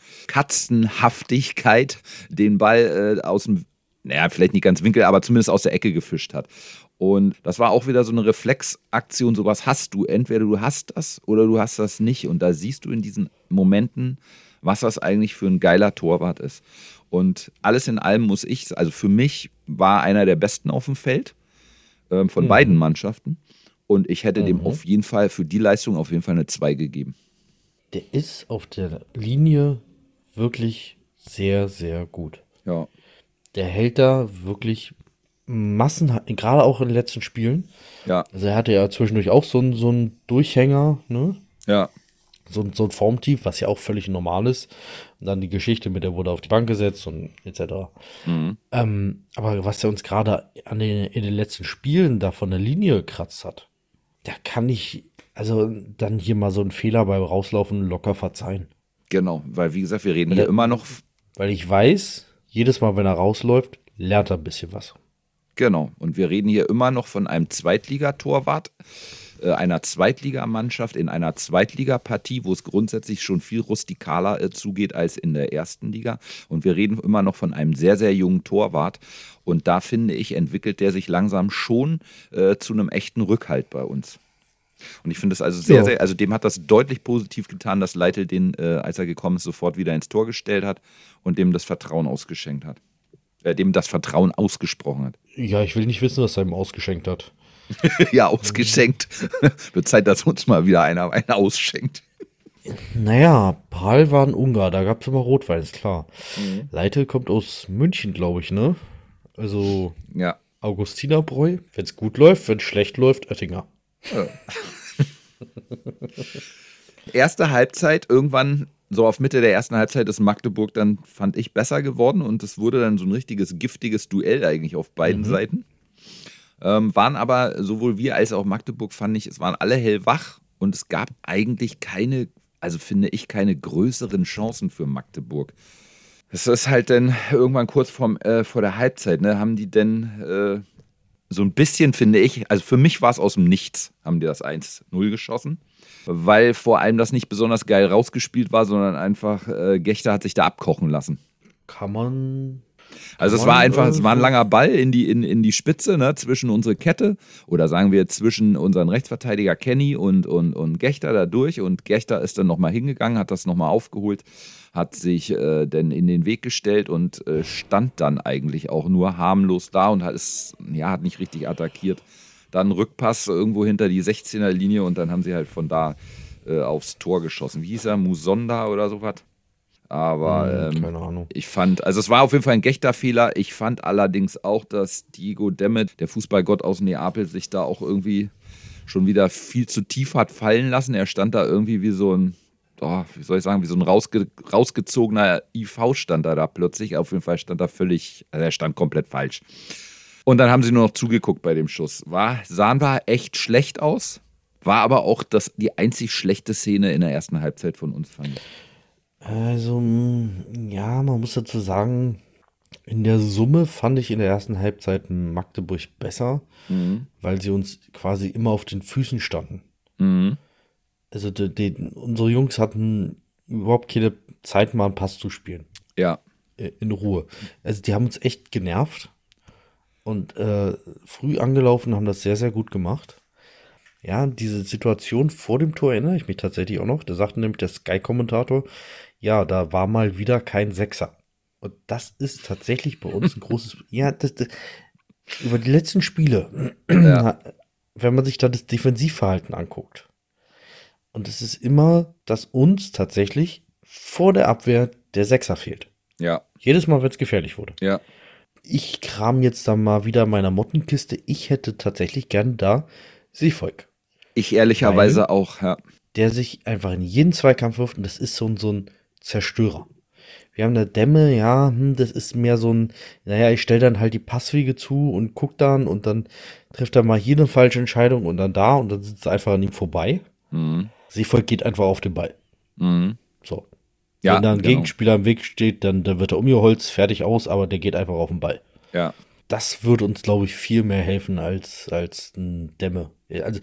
Katzenhaftigkeit den Ball äh, aus dem, naja, vielleicht nicht ganz Winkel, aber zumindest aus der Ecke gefischt hat. Und das war auch wieder so eine Reflexaktion, sowas hast du. Entweder du hast das oder du hast das nicht. Und da siehst du in diesen Momenten, was das eigentlich für ein geiler Torwart ist. Und alles in allem muss ich, also für mich war einer der Besten auf dem Feld ähm, von Mhm. beiden Mannschaften. Und ich hätte dem Mhm. auf jeden Fall für die Leistung auf jeden Fall eine zwei gegeben. Der ist auf der Linie wirklich sehr, sehr gut. Ja. Der hält da wirklich Massen, gerade auch in den letzten Spielen. Ja. Also er hatte ja zwischendurch auch so einen so einen Durchhänger, ne? Ja. So, ein- so ein Formtief, was ja auch völlig normal ist. Und dann die Geschichte mit, der wurde auf die Bank gesetzt und et cetera. Mhm. Ähm, aber was er uns gerade an den, in den letzten Spielen da von der Linie gekratzt hat, da kann ich also dann hier mal so einen Fehler beim Rauslaufen locker verzeihen. Genau. Weil, wie gesagt, wir reden Weil hier der- immer noch. Weil ich weiß, jedes Mal, wenn er rausläuft, lernt er ein bisschen was. Genau. Und wir reden hier immer noch von einem Zweitligatorwart, äh, einer Zweitligamannschaft in einer Zweitligapartie, wo es grundsätzlich schon viel rustikaler äh, zugeht als in der ersten Liga. Und wir reden immer noch von einem sehr, sehr jungen Torwart. Und da finde ich, entwickelt der sich langsam schon äh, zu einem echten Rückhalt bei uns. Und ich finde es also sehr, Ja. sehr, also dem hat das deutlich positiv getan, dass Leitl den, äh, als er gekommen ist, sofort wieder ins Tor gestellt hat und dem das Vertrauen ausgeschenkt hat. Äh, dem das Vertrauen ausgesprochen hat. Ja, ich will nicht wissen, was er ihm ausgeschenkt hat. Ja, ausgeschenkt. Wird Zeit, dass uns mal wieder einer einen ausschenkt. Naja, Pahl war ein Ungar, da gab es immer Rotwein, ist klar. Leitl kommt aus München, glaube ich, ne? Also Ja. Augustinerbräu. Wenn es gut läuft, wenn es schlecht läuft, Oettinger. Erste Halbzeit, irgendwann so auf Mitte der ersten Halbzeit ist Magdeburg dann, fand ich, besser geworden und es wurde dann so ein richtiges giftiges Duell eigentlich auf beiden Mhm. Seiten. Ähm, waren aber sowohl wir als auch Magdeburg, fand ich, es waren alle hellwach und es gab eigentlich keine, also finde ich, keine größeren Chancen für Magdeburg. Es ist halt dann irgendwann kurz vorm, äh, vor der Halbzeit, ne, haben die denn äh, so ein bisschen, finde ich, also für mich war es aus dem Nichts, haben die das eins null geschossen, weil vor allem das nicht besonders geil rausgespielt war, sondern einfach äh, Gechter hat sich da abkochen lassen. Kann man. Also es Kann war man, einfach, äh, es war ein so- langer Ball in die, in, in die Spitze, ne, zwischen unsere Kette oder sagen wir zwischen unseren Rechtsverteidiger Kenny und, und, und Gechter da durch und Gechter ist dann nochmal hingegangen, hat das nochmal aufgeholt, hat sich äh, dann in den Weg gestellt und äh, stand dann eigentlich auch nur harmlos da und hat es, ja, hat nicht richtig attackiert. Dann Rückpass irgendwo hinter die sechzehner Linie und dann haben sie halt von da äh, aufs Tor geschossen. Wie hieß er? Musonda oder sowas? Aber Hm, ähm, keine Ahnung. ich fand, also es war auf jeden Fall ein Gechter-Fehler. Ich fand allerdings auch, dass Diego Demet, der Fußballgott aus Neapel, sich da auch irgendwie schon wieder viel zu tief hat fallen lassen. Er stand da irgendwie wie so ein, oh, wie soll ich sagen, wie so ein rausge rausgezogener I V stand er da plötzlich. Auf jeden Fall stand er völlig, also er stand komplett falsch. Und dann haben sie nur noch zugeguckt bei dem Schuss. War, sahen wir echt schlecht aus, war aber auch das, die einzig schlechte Szene in der ersten Halbzeit von uns, fand ich. Also, mh, ja, man muss dazu sagen, in der Summe fand ich in der ersten Halbzeit Magdeburg besser, Mhm. weil sie uns quasi immer auf den Füßen standen. Mhm. Also die, die, unsere Jungs hatten überhaupt keine Zeit, mal einen Pass zu spielen. Ja. Äh, In Ruhe. Also die haben uns echt genervt und äh, früh angelaufen, haben das sehr, sehr gut gemacht. Ja, diese Situation vor dem Tor erinnere ich mich tatsächlich auch noch. Da sagte nämlich der Sky-Kommentator, ja, da war mal wieder kein Sechser. Und das ist tatsächlich bei uns ein großes, ja, das, das, über die letzten Spiele, Ja. wenn man sich da das Defensivverhalten anguckt. Und es ist immer, dass uns tatsächlich vor der Abwehr der Sechser fehlt. Ja. Jedes Mal, wenn es gefährlich wurde. Ja. Ich kram jetzt da mal wieder in meiner Mottenkiste. Ich hätte tatsächlich gern da Seevolk, Ich ehrlicherweise auch, ja. der sich einfach in jeden Zweikampf wirft und das ist so ein, so ein Zerstörer. Wir haben da Dämme, ja, hm, das ist mehr so ein, naja, ich stelle dann halt die Passwege zu und guck dann und dann trifft er mal hier eine falsche Entscheidung und dann da und dann sitzt er einfach an ihm vorbei. Mhm. Seevolk geht einfach auf den Ball. Mhm. So. Ja, Wenn da ein genau. Gegenspieler im Weg steht, dann, dann wird er umgeholzt, fertig aus, aber der geht einfach auf den Ball. Ja. Das würde uns, glaube ich, viel mehr helfen als, als ein Dämme. Also,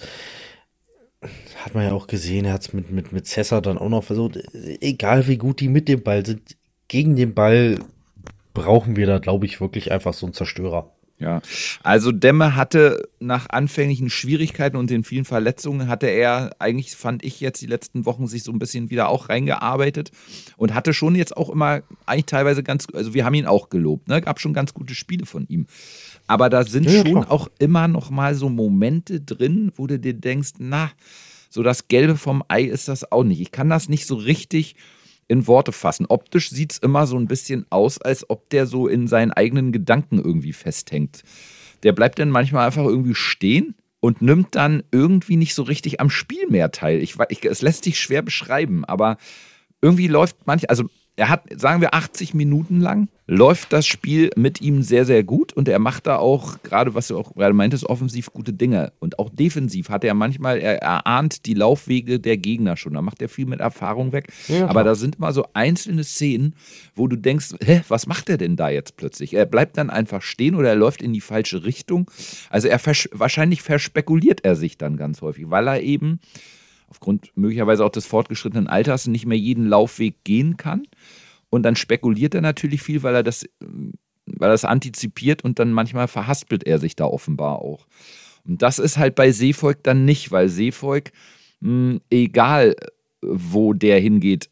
hat man ja auch gesehen, er hat es mit, mit, mit Cesar dann auch noch versucht. Egal wie gut die mit dem Ball sind, gegen den Ball brauchen wir da, glaube ich, wirklich einfach so einen Zerstörer. Ja, also Demme hatte nach anfänglichen Schwierigkeiten und den vielen Verletzungen hatte er eigentlich, fand ich jetzt die letzten Wochen, sich so ein bisschen wieder auch reingearbeitet und hatte schon jetzt auch immer eigentlich teilweise ganz, also wir haben ihn auch gelobt, ne, gab schon ganz gute Spiele von ihm. Aber da sind Ja, ja, schon klar. auch immer noch mal so Momente drin, wo du dir denkst, na, so das Gelbe vom Ei ist das auch nicht. Ich kann das nicht so richtig in Worte fassen. Optisch sieht es immer so ein bisschen aus, als ob der so in seinen eigenen Gedanken irgendwie festhängt. Der bleibt dann manchmal einfach irgendwie stehen und nimmt dann irgendwie nicht so richtig am Spiel mehr teil. Ich, wei- ich, es lässt sich schwer beschreiben, aber irgendwie läuft manch, also er hat, sagen wir, achtzig Minuten lang läuft das Spiel mit ihm sehr, sehr gut und er macht da auch, gerade was du auch gerade meintest, offensiv gute Dinge. Und auch defensiv hat er manchmal, er erahnt die Laufwege der Gegner schon. Da macht er viel mit Erfahrung weg. Ja, Aber klar. da sind immer so einzelne Szenen, wo du denkst, hä, was macht er denn da jetzt plötzlich? Er bleibt dann einfach stehen oder er läuft in die falsche Richtung. Also er vers- wahrscheinlich verspekuliert er sich dann ganz häufig, weil er eben aufgrund möglicherweise auch des fortgeschrittenen Alters nicht mehr jeden Laufweg gehen kann. Und dann spekuliert er natürlich viel, weil er das, weil er das antizipiert und dann manchmal verhaspelt er sich da offenbar auch. Und das ist halt bei Seevolk dann nicht, weil Seevolk, mh, egal wo der hingeht,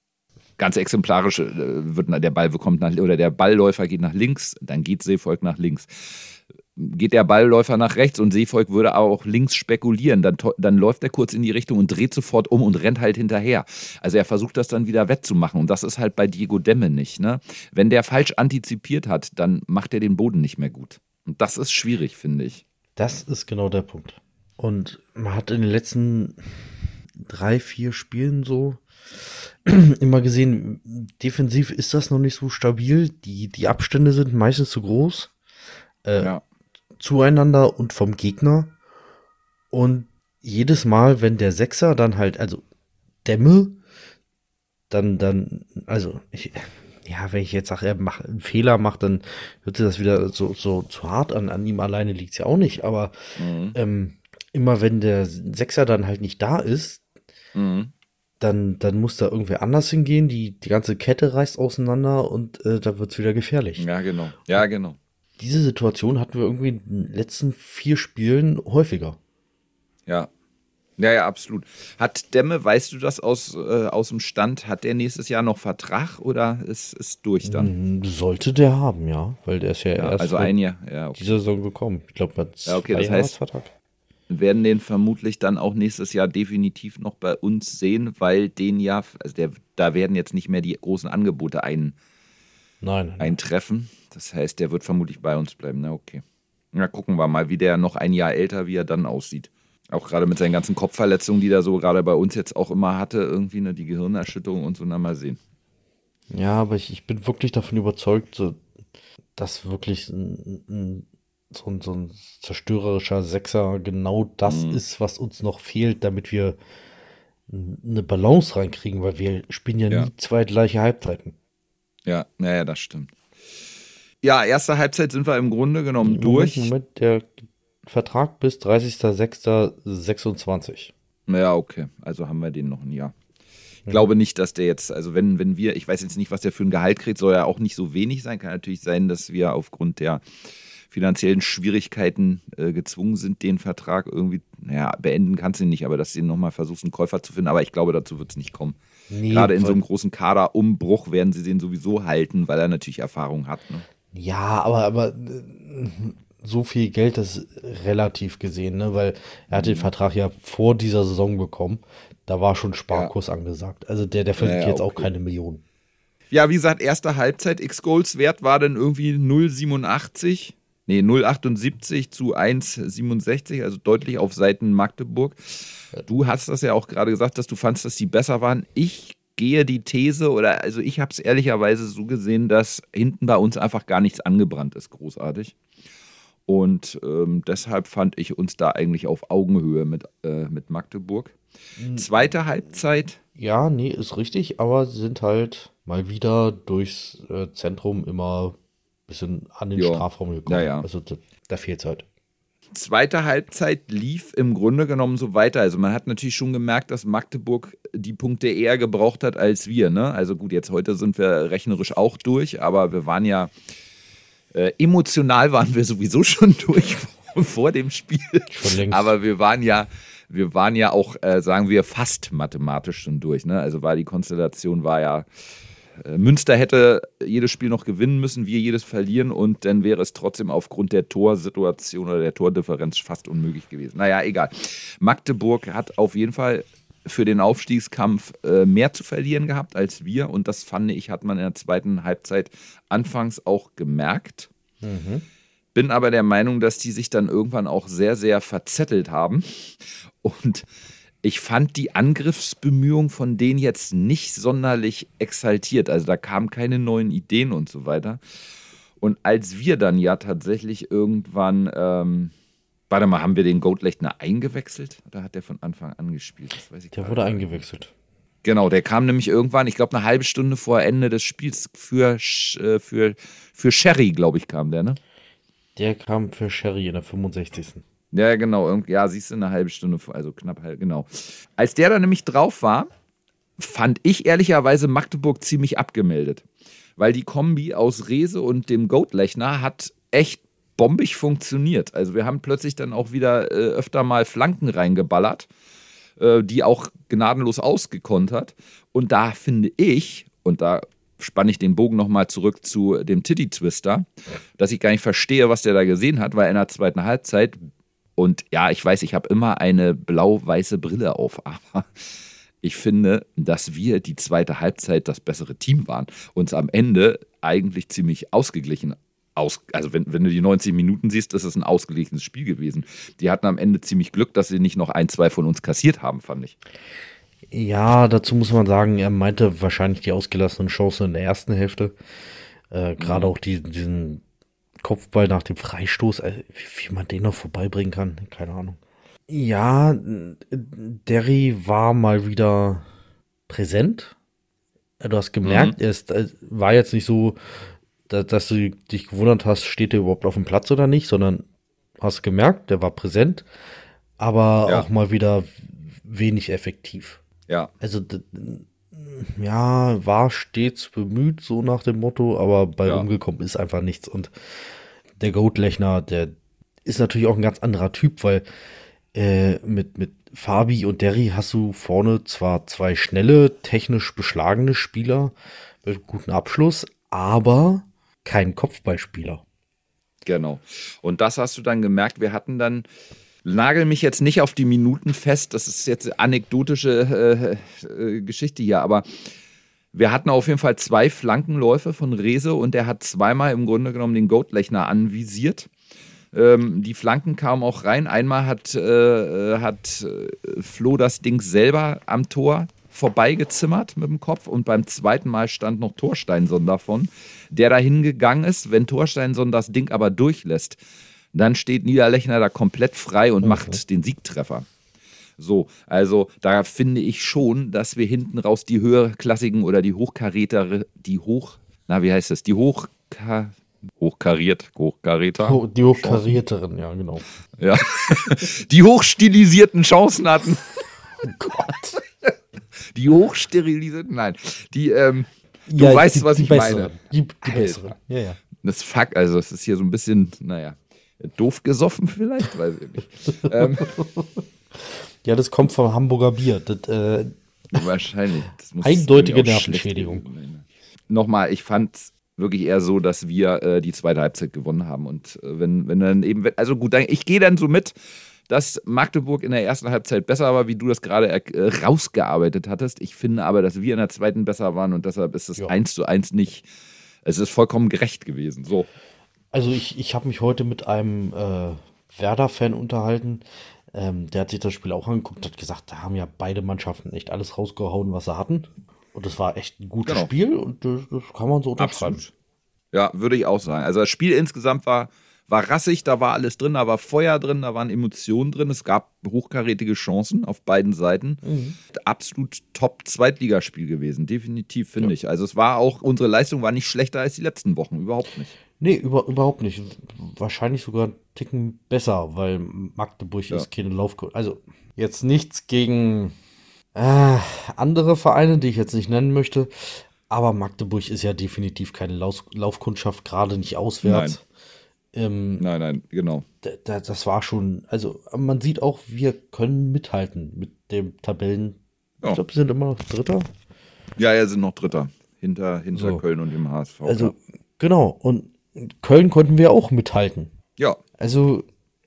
ganz exemplarisch äh, wird der Ball bekommt nach, oder der Ballläufer geht nach links, dann geht Seevolk nach links. Geht der Ballläufer nach rechts und Seevolk würde aber auch links spekulieren, dann, to- dann läuft er kurz in die Richtung und dreht sofort um und rennt halt hinterher. Also er versucht das dann wieder wettzumachen und das ist halt bei Diego Demme nicht. Ne? Wenn der falsch antizipiert hat, dann macht er den Boden nicht mehr gut. Und das ist schwierig, finde ich. Das ist genau der Punkt. Und man hat in den letzten drei, vier Spielen so immer gesehen, defensiv ist das noch nicht so stabil. Die, die Abstände sind meistens zu groß. Äh, Ja. Zueinander und vom Gegner. Und jedes Mal, wenn der Sechser dann halt, also Dämme, dann, dann, also, ich, ja, wenn ich jetzt sage, er macht einen Fehler macht, dann hört sich das wieder so, so zu hart an. An ihm alleine liegt es ja auch nicht, aber Mhm. ähm, immer wenn der Sechser dann halt nicht da ist, Mhm. dann, dann muss da irgendwer anders hingehen, die, die ganze Kette reißt auseinander und äh, da wird es wieder gefährlich. Ja, genau. Ja, genau. Diese Situation hatten wir irgendwie in den letzten vier Spielen häufiger. Ja. Ja, ja, absolut. Hat Demme, weißt du das aus, äh, aus dem Stand, hat der nächstes Jahr noch Vertrag oder ist es durch dann? Mm, Sollte der haben, ja, weil der ist ja, Ja, erst also vor ein Jahr, ja, okay. dieser Saison gekommen. Ich glaube, man hat Ja, okay, zwei das heißt- Jahresvertrag. Wir werden den vermutlich dann auch nächstes Jahr definitiv noch bei uns sehen, weil den ja, also der, da werden jetzt nicht mehr die großen Angebote ein, Nein, nein. eintreffen. Das heißt, der wird vermutlich bei uns bleiben. Na, okay. Na, gucken wir mal, wie der noch ein Jahr älter, wie er dann aussieht. Auch gerade mit seinen ganzen Kopfverletzungen, die er so gerade bei uns jetzt auch immer hatte, irgendwie, ne, die Gehirnerschütterung und so, na, mal sehen. Ja, aber ich, ich bin wirklich davon überzeugt, so, dass wirklich ein, ein, so, ein, so ein zerstörerischer Sechser genau das Mhm. ist, was uns noch fehlt, damit wir eine Balance reinkriegen, weil wir spielen ja, Ja. nie zwei gleiche Halbzeiten. Ja, naja, das stimmt. Ja, erste Halbzeit sind wir im Grunde genommen durch. Moment, Moment, der Vertrag bis dreißigster sechster sechsundzwanzig. Ja, okay. Also haben wir den noch ein Jahr. Ich glaube nicht, dass der jetzt, also wenn, wenn wir, ich weiß jetzt nicht, was der für ein Gehalt kriegt, soll ja auch nicht so wenig sein. Kann natürlich sein, dass wir aufgrund der finanziellen Schwierigkeiten äh, gezwungen sind, den Vertrag irgendwie, naja, beenden kannst du ihn nicht, aber dass du nochmal versuchst, einen Käufer zu finden. Aber ich glaube, dazu wird es nicht kommen. Nee, Gerade in weil- so einem großen Kaderumbruch werden sie den sowieso halten, weil er natürlich Erfahrung hat. Ne? Ja, aber, aber äh, so viel Geld ist relativ gesehen, ne? Weil er hat den Vertrag ja vor dieser Saison bekommen. Da war schon Sparkurs angesagt. Also der, der verdient Ja, ja, jetzt auch okay. keine Millionen. Ja, wie gesagt, erste Halbzeit, X-Goals Wert war dann irgendwie null Komma siebenundachtzig. Nee, null Komma achtundsiebzig zu eins Komma siebenundsechzig, also deutlich auf Seiten Magdeburg. Du hast das ja auch gerade gesagt, dass du fandst, dass die besser waren. Ich gehe die These, oder also ich habe es ehrlicherweise so gesehen, dass hinten bei uns einfach gar nichts angebrannt ist, großartig. Und ähm, deshalb fand ich uns da eigentlich auf Augenhöhe mit, äh, mit Magdeburg. Zweite Halbzeit. Ja, nee, ist richtig, aber sie sind halt mal wieder durchs äh, Zentrum immer ein bisschen an den Ja. Strafraum gekommen. Ja, ja. Also da, da fehlt es halt. Zweite Halbzeit lief im Grunde genommen so weiter. Also man hat natürlich schon gemerkt, dass Magdeburg die Punkte eher gebraucht hat als wir. Ne? Also gut, jetzt heute sind wir rechnerisch auch durch, aber wir waren ja äh, emotional waren wir sowieso schon durch vor dem Spiel. Schon längst. Aber wir waren ja, wir waren ja auch, äh, sagen wir, fast mathematisch schon durch. Ne? Also war die Konstellation war ja äh, Münster hätte jedes Spiel noch gewinnen müssen, wir jedes verlieren und dann wäre es trotzdem aufgrund der Torsituation oder der Tordifferenz fast unmöglich gewesen. Naja, egal. Magdeburg hat auf jeden Fall für den Aufstiegskampf äh, mehr zu verlieren gehabt als wir und das fand ich, hat man in der zweiten Halbzeit anfangs auch gemerkt. Mhm. Bin aber der Meinung, dass die sich dann irgendwann auch sehr, sehr verzettelt haben und ich fand die Angriffsbemühungen von denen jetzt nicht sonderlich exaltiert. Also da kamen keine neuen Ideen und so weiter. Und als wir dann ja tatsächlich irgendwann, ähm, warte mal, haben wir den Goatlechner eingewechselt? Oder hat der von Anfang an gespielt? Das weiß ich Der gerade wurde gar nicht. eingewechselt. Genau, der kam nämlich irgendwann, ich glaube eine halbe Stunde vor Ende des Spiels für, Sch- äh, für, für Sherry, glaube ich, kam der, ne? Der kam für Sherry in der fünfundsechzigsten Ja, genau. Irgend- Ja, siehst du, eine halbe Stunde, vor- also knapp halb, genau. Als der da nämlich drauf war, fand ich ehrlicherweise Magdeburg ziemlich abgemeldet. Weil die Kombi aus Rehse und dem Goatlechner hat echt bombig funktioniert. Also wir haben plötzlich dann auch wieder äh, öfter mal Flanken reingeballert, äh, die auch gnadenlos ausgekontert. Und da finde ich, und da spanne ich den Bogen nochmal zurück zu dem Titty-Twister, dass ich gar nicht verstehe, was der da gesehen hat, weil in der zweiten Halbzeit, und ja, ich weiß, ich habe immer eine blau-weiße Brille auf, aber ich finde, dass wir die zweite Halbzeit das bessere Team waren. Uns am Ende eigentlich ziemlich ausgeglichen aus, also wenn, wenn du die neunzig Minuten siehst, ist es ein ausgeglichenes Spiel gewesen. Die hatten am Ende ziemlich Glück, dass sie nicht noch ein, zwei von uns kassiert haben, fand ich. Ja, dazu muss man sagen, er meinte wahrscheinlich die ausgelassenen Chancen in der ersten Hälfte. Äh, Gerade auch die, diesen Kopfball nach dem Freistoß, äh, wie, wie man den noch vorbeibringen kann, keine Ahnung. Ja, Derry war mal wieder präsent. Du hast gemerkt, Mhm. er ist, äh, war jetzt nicht so, dass, dass du dich gewundert hast, steht er überhaupt auf dem Platz oder nicht, sondern hast gemerkt, der war präsent, aber Ja. auch mal wieder wenig effektiv. Ja, Also, d- ja, war stets bemüht, so nach dem Motto, aber bei Ja. rumgekommen ist einfach nichts. Und der Goatlechner, der ist natürlich auch ein ganz anderer Typ, weil äh, mit, mit Fabi und Derry hast du vorne zwar zwei schnelle, technisch beschlagene Spieler mit gutem Abschluss, aber kein Kopfballspieler. genau. Und das hast du dann gemerkt. Wir hatten dann, nagel mich jetzt nicht auf die Minuten fest, das ist jetzt anekdotische äh, äh, Geschichte hier, aber wir hatten auf jeden Fall zwei Flankenläufe von Rehse und der hat zweimal im Grunde genommen den Goatlechner anvisiert. Ähm, die Flanken kamen auch rein. Einmal hat, äh, hat äh, Flo das Ding selber am Tor vorbeigezimmert mit dem Kopf und beim zweiten Mal stand noch Thorsteinsson davon, der da hingegangen ist. Wenn Thorsteinsson das Ding aber durchlässt, dann steht Niederlechner da komplett frei und Mhm. macht den Siegtreffer. So, also da finde ich schon, dass wir hinten raus die höherklassigen oder die Hochkaräter, die Hoch, na wie heißt das, die Hochka, hochkariert, Hochkaräter, Oh, die hochkarierteren, ja, genau. ja, die hochstilisierten Chancen hatten. Oh Gott. Die hochsterilisierten, nein. Die, ähm, du Ja, weißt, die, was die ich besseren. meine. Die, die Alter. besseren. Ja, ja. Das Fuck, also es ist hier so ein bisschen, naja, doof gesoffen vielleicht, weiß ich nicht. ähm, Ja, das kommt vom Hamburger Bier. Das, äh, wahrscheinlich. Das muss Eindeutige irgendwie auch Nervenschädigung. schlecht gewesen sein. Nochmal, ich fand wirklich eher so, dass wir äh, die zweite Halbzeit gewonnen haben. Und äh, wenn, wenn dann eben, also gut, dann, ich gehe dann so mit, dass Magdeburg in der ersten Halbzeit besser war, wie du das gerade äh, rausgearbeitet hattest. Ich finde aber, dass wir in der zweiten besser waren und deshalb ist es Ja. eins zu eins nicht, es ist vollkommen gerecht gewesen. So. Also ich, ich habe mich heute mit einem äh, Werder-Fan unterhalten. Ähm, der hat sich das Spiel auch angeguckt, hat gesagt, da haben ja beide Mannschaften echt alles rausgehauen, was sie hatten. Und das war echt ein gutes Genau. Spiel und das, das kann man so unterschreiben. Absolut. Ja, würde ich auch sagen. Also das Spiel insgesamt war, war rassig, da war alles drin, da war Feuer drin, da waren Emotionen drin, es gab hochkarätige Chancen auf beiden Seiten. Mhm. Absolut Top-Zweitligaspiel gewesen, definitiv, finde Ja. ich. Also es war auch, unsere Leistung war nicht schlechter als die letzten Wochen, überhaupt nicht. Nee, über, überhaupt nicht. Wahrscheinlich sogar einen Ticken besser, weil Magdeburg Ja. ist keine Laufkundschaft. Also jetzt nichts gegen äh, andere Vereine, die ich jetzt nicht nennen möchte. Aber Magdeburg ist ja definitiv keine Lauf Laufkundschaft, gerade nicht auswärts. Ähm, Nein, nein, genau. da- da- das war schon, also man sieht auch, wir können mithalten mit dem Tabellen. Ja. Ich glaube, wir sind immer noch Dritter. Ja, ja, sind noch Dritter. Hinter, hinter So. Köln und dem H S V. Also genau, und Köln konnten wir auch mithalten. ja, Also,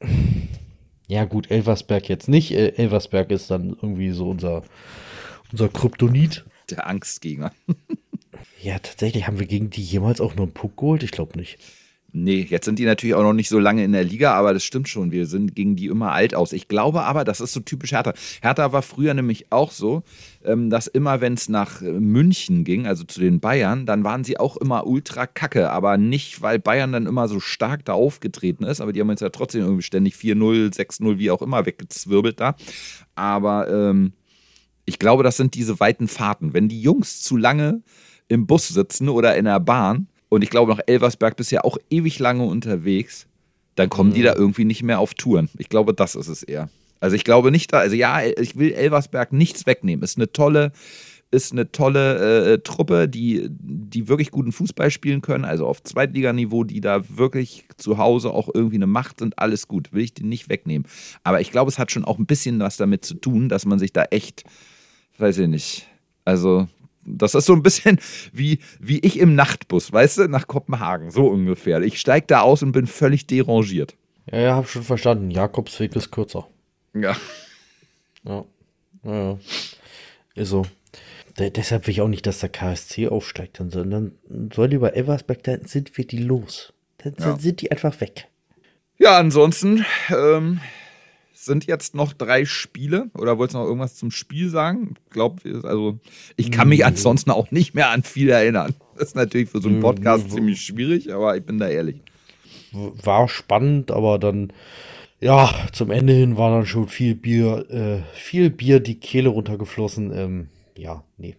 ja gut, Elversberg jetzt nicht. Äh, Elversberg ist dann irgendwie so unser, unser Kryptonit. der Angstgegner. Ja, tatsächlich haben wir gegen die jemals auch nur einen Puck geholt? Ich glaube nicht. Nee, jetzt sind die natürlich auch noch nicht so lange in der Liga, aber das stimmt schon. Wir sind gegen die immer alt aus. Ich glaube aber, das ist so typisch Hertha. Hertha war früher nämlich auch so, ähm, dass immer, wenn es nach äh, München ging, also zu den Bayern, dann waren sie auch immer ultra kacke. Aber nicht, weil Bayern dann immer so stark da aufgetreten ist. Aber die haben uns ja trotzdem irgendwie ständig vier null, sechs null, wie auch immer, weggezwirbelt da. Aber ähm, ich glaube, das sind diese weiten Fahrten. Wenn die Jungs zu lange im Bus sitzen oder in der Bahn, und ich glaube, nach Elversberg bist du ja auch ewig lange unterwegs, dann kommen die da irgendwie nicht mehr auf Touren. Ich glaube, das ist es eher. Also ich glaube nicht, da, also ja, ich will Elversberg nichts wegnehmen. Ist eine tolle, ist eine tolle äh, Truppe, die, die wirklich guten Fußball spielen können, also auf Zweitliganiveau, die da wirklich zu Hause auch irgendwie eine Macht sind, alles gut. Will ich die nicht wegnehmen. Aber ich glaube, es hat schon auch ein bisschen was damit zu tun, dass man sich da echt, weiß ich nicht, also das ist so ein bisschen wie, wie ich im Nachtbus, weißt du, nach Kopenhagen, so ungefähr. Ich steige da aus und bin völlig derangiert. Ja, ja, hab schon verstanden. Jakobsweg ist kürzer. Ja. Ja. Ja, ja. Ist so. De deshalb will ich auch nicht, dass der K S C aufsteigt, sondern soll lieber Elversberg, dann sind wir die los. Dann Ja. sind die einfach weg. Ja, ansonsten ähm, sind jetzt noch drei Spiele. Oder wolltest du noch irgendwas zum Spiel sagen? Ich glaube, also ich kann mich ansonsten auch nicht mehr an viel erinnern. Das ist natürlich für so einen Podcast ziemlich schwierig, aber ich bin da ehrlich. War spannend, aber dann, ja, zum Ende hin war dann schon viel Bier, äh, viel Bier die Kehle runtergeflossen. Ähm, ja, nee.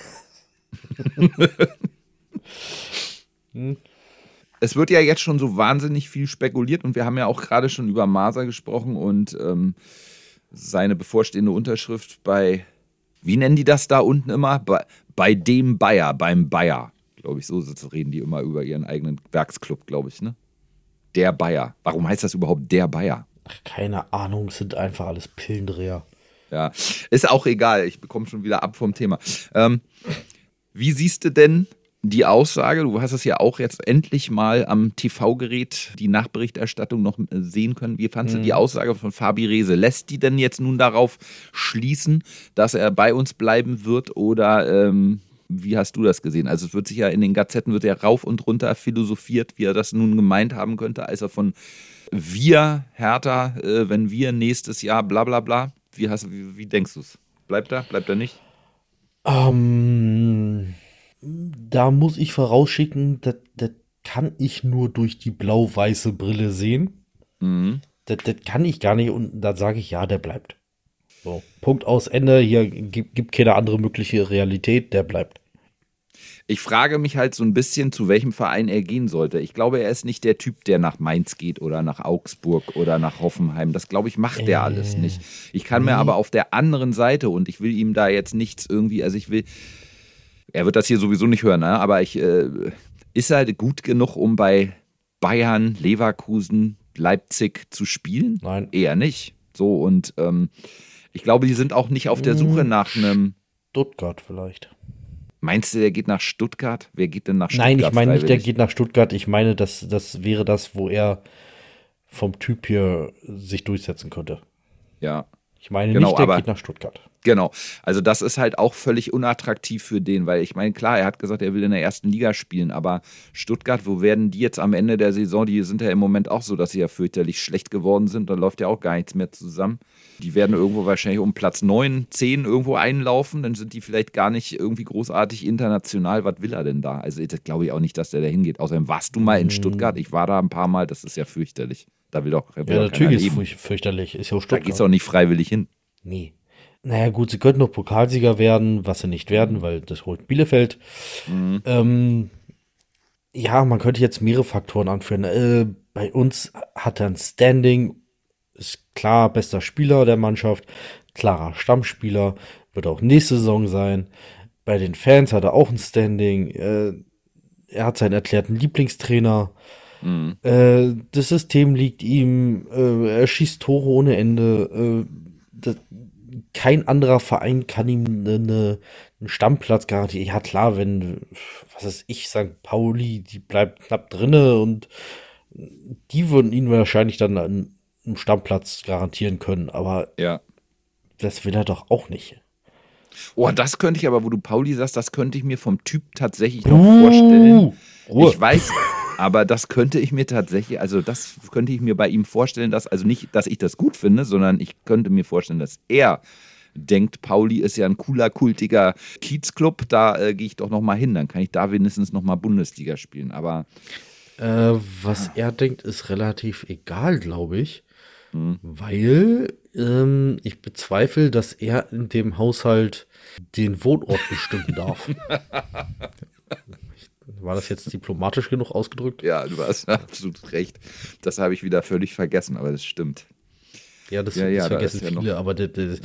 hm. Es wird ja jetzt schon so wahnsinnig viel spekuliert und wir haben ja auch gerade schon über Maser gesprochen und ähm, seine bevorstehende Unterschrift bei, wie nennen die das da unten immer? Bei, bei dem Bayer, beim Bayer. Glaube ich, so reden die immer über ihren eigenen Werksclub, glaube ich, ne? Der Bayer. Warum heißt das überhaupt der Bayer? Ach, keine Ahnung, sind einfach alles Pillendreher. Ja, ist auch egal. Ich bekomme schon wieder ab vom Thema. Ähm, wie siehst du denn die Aussage, du hast es ja auch jetzt endlich mal am T V-Gerät die Nachberichterstattung noch sehen können. Wie fandst du die Aussage von Fabi Rehse? Lässt die denn jetzt nun darauf schließen, dass er bei uns bleiben wird oder ähm, wie hast du das gesehen? Also es wird sich ja in den Gazetten wird ja rauf und runter philosophiert, wie er das nun gemeint haben könnte, als er von wir, Hertha, äh, wenn wir nächstes Jahr bla bla bla. Wie, hast, wie, wie denkst du es? Bleibt er? Bleibt er nicht? Ähm, da muss ich vorausschicken, das, das kann ich nur durch die blau-weiße Brille sehen. Mhm. Das, das kann ich gar nicht und dann sage ich, ja, der bleibt. So, Punkt aus Ende. Hier gibt, gibt keine andere mögliche Realität, der bleibt. Ich frage mich halt so ein bisschen, zu welchem Verein er gehen sollte. Ich glaube, er ist nicht der Typ, der nach Mainz geht oder nach Augsburg oder nach Hoffenheim. Das, glaube ich, macht er alles nicht. Ich kann mir aber auf der anderen Seite, und ich will ihm da jetzt nichts irgendwie, also ich will, er wird das hier sowieso nicht hören, ne? Aber ich, äh, ist er gut genug, um bei Bayern, Leverkusen, Leipzig zu spielen? Nein. Eher nicht. So, und ähm, ich glaube, die sind auch nicht auf der Suche nach einem. Stuttgart vielleicht. Meinst du, der geht nach Stuttgart? Wer geht denn nach Stuttgart? Nein, ich meine nicht, der freiwillig? geht nach Stuttgart. Ich meine, das, das wäre das, wo er vom Typ hier sich durchsetzen könnte. Ja, Ich meine Genau, nicht, der aber- geht nach Stuttgart. genau. Also das ist halt auch völlig unattraktiv für den, weil ich meine, klar, er hat gesagt, er will in der ersten Liga spielen, aber Stuttgart, wo werden die jetzt am Ende der Saison, die sind ja im Moment auch so, dass sie ja fürchterlich schlecht geworden sind, da läuft ja auch gar nichts mehr zusammen. Die werden irgendwo wahrscheinlich um Platz neun, zehn irgendwo einlaufen, dann sind die vielleicht gar nicht irgendwie großartig international. Was will er denn da? Also das glaube ich auch nicht, dass der da hingeht. Außerdem warst du mal in Stuttgart, ich war da ein paar Mal, das ist ja fürchterlich. Da will doch, will Ja, doch keiner natürlich ist leben. furch- fürchterlich. Ist ja auch Da Stuttgart. geht's auch nicht freiwillig hin. Nee. Naja, gut, sie könnten noch Pokalsieger werden, was sie nicht werden, weil das holt Bielefeld. Mhm. Ähm, ja, man könnte jetzt mehrere Faktoren anführen. Äh, bei uns hat er ein Standing, ist klar bester Spieler der Mannschaft, klarer Stammspieler, wird auch nächste Saison sein. Bei den Fans hat er auch ein Standing. Äh, er hat seinen erklärten Lieblingstrainer. Mhm. Äh, das System liegt ihm, äh, er schießt Tore ohne Ende. Äh, das, kein anderer Verein kann ihm eine, eine, einen Stammplatz garantieren. Ja klar, wenn, was weiß ich, Sankt Pauli, die bleibt knapp drinne und die würden ihn wahrscheinlich dann einen, einen Stammplatz garantieren können, aber Ja. das will er doch auch nicht. Oh, das könnte ich aber, wo du Pauli sagst, das könnte ich mir vom Typ tatsächlich noch vorstellen. Ruhe. Ich weiß, aber das könnte ich mir tatsächlich, also das könnte ich mir bei ihm vorstellen, dass, also nicht, dass ich das gut finde, sondern ich könnte mir vorstellen, dass er denkt, Pauli ist ja ein cooler, kultiger Kiezclub, da äh, gehe ich doch noch mal hin, dann kann ich da wenigstens noch mal Bundesliga spielen, aber Äh, was er denkt, ist relativ egal, glaube ich. Mhm. Weil ähm, ich bezweifle, dass er in dem Haushalt den Wohnort bestimmen darf. War das jetzt diplomatisch genug ausgedrückt? ja, du hast absolut recht. Das habe ich wieder völlig vergessen, aber das stimmt. Ja, das, Ja, ja, das da vergessen ist ja viele, noch- aber das, das,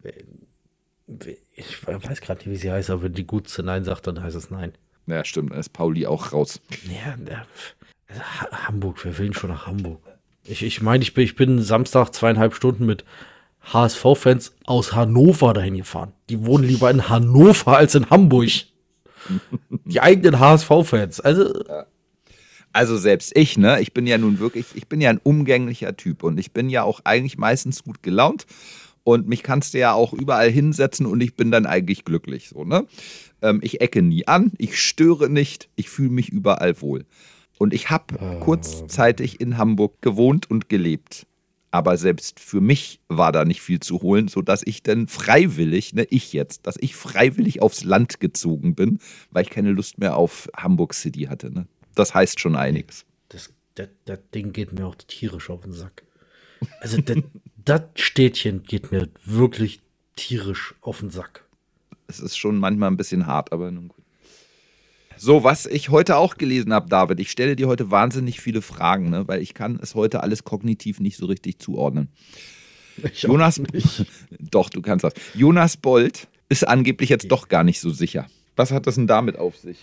ich weiß gerade nicht, wie sie heißt, aber wenn die Gutste Nein sagt, dann heißt es Nein. Ja, stimmt, dann ist Pauli auch raus. Ja, der, also Ha- Hamburg, wer will denn schon nach Hamburg? Ich, ich meine, ich bin, ich bin Samstag zweieinhalb Stunden mit H S V-Fans aus Hannover dahin gefahren. Die wohnen lieber in Hannover als in Hamburg. Die eigenen H S V-Fans. Also, Also selbst ich, ne, ich bin ja nun wirklich, ich bin ja ein umgänglicher Typ und ich bin ja auch eigentlich meistens gut gelaunt und mich kannst du ja auch überall hinsetzen und ich bin dann eigentlich glücklich, so, ne. Ähm, ich ecke nie an, ich störe nicht, ich fühle mich überall wohl. Und ich habe kurzzeitig in Hamburg gewohnt und gelebt. Aber selbst für mich war da nicht viel zu holen, sodass ich dann freiwillig, ne, ich jetzt, dass ich freiwillig aufs Land gezogen bin, weil ich keine Lust mehr auf Hamburg City hatte, ne. Das heißt schon einiges. das, das, das Ding geht mir auch tierisch auf den Sack. Also, das, das Städtchen geht mir wirklich tierisch auf den Sack. Es ist schon manchmal ein bisschen hart, aber nun gut. So, was ich heute auch gelesen habe, David, ich stelle dir heute wahnsinnig viele Fragen, ne, weil ich kann es heute alles kognitiv nicht so richtig zuordnen. Ich Jonas, doch, du kannst das. Jonas Bold ist angeblich jetzt doch gar nicht so sicher. Was hat das denn damit auf sich?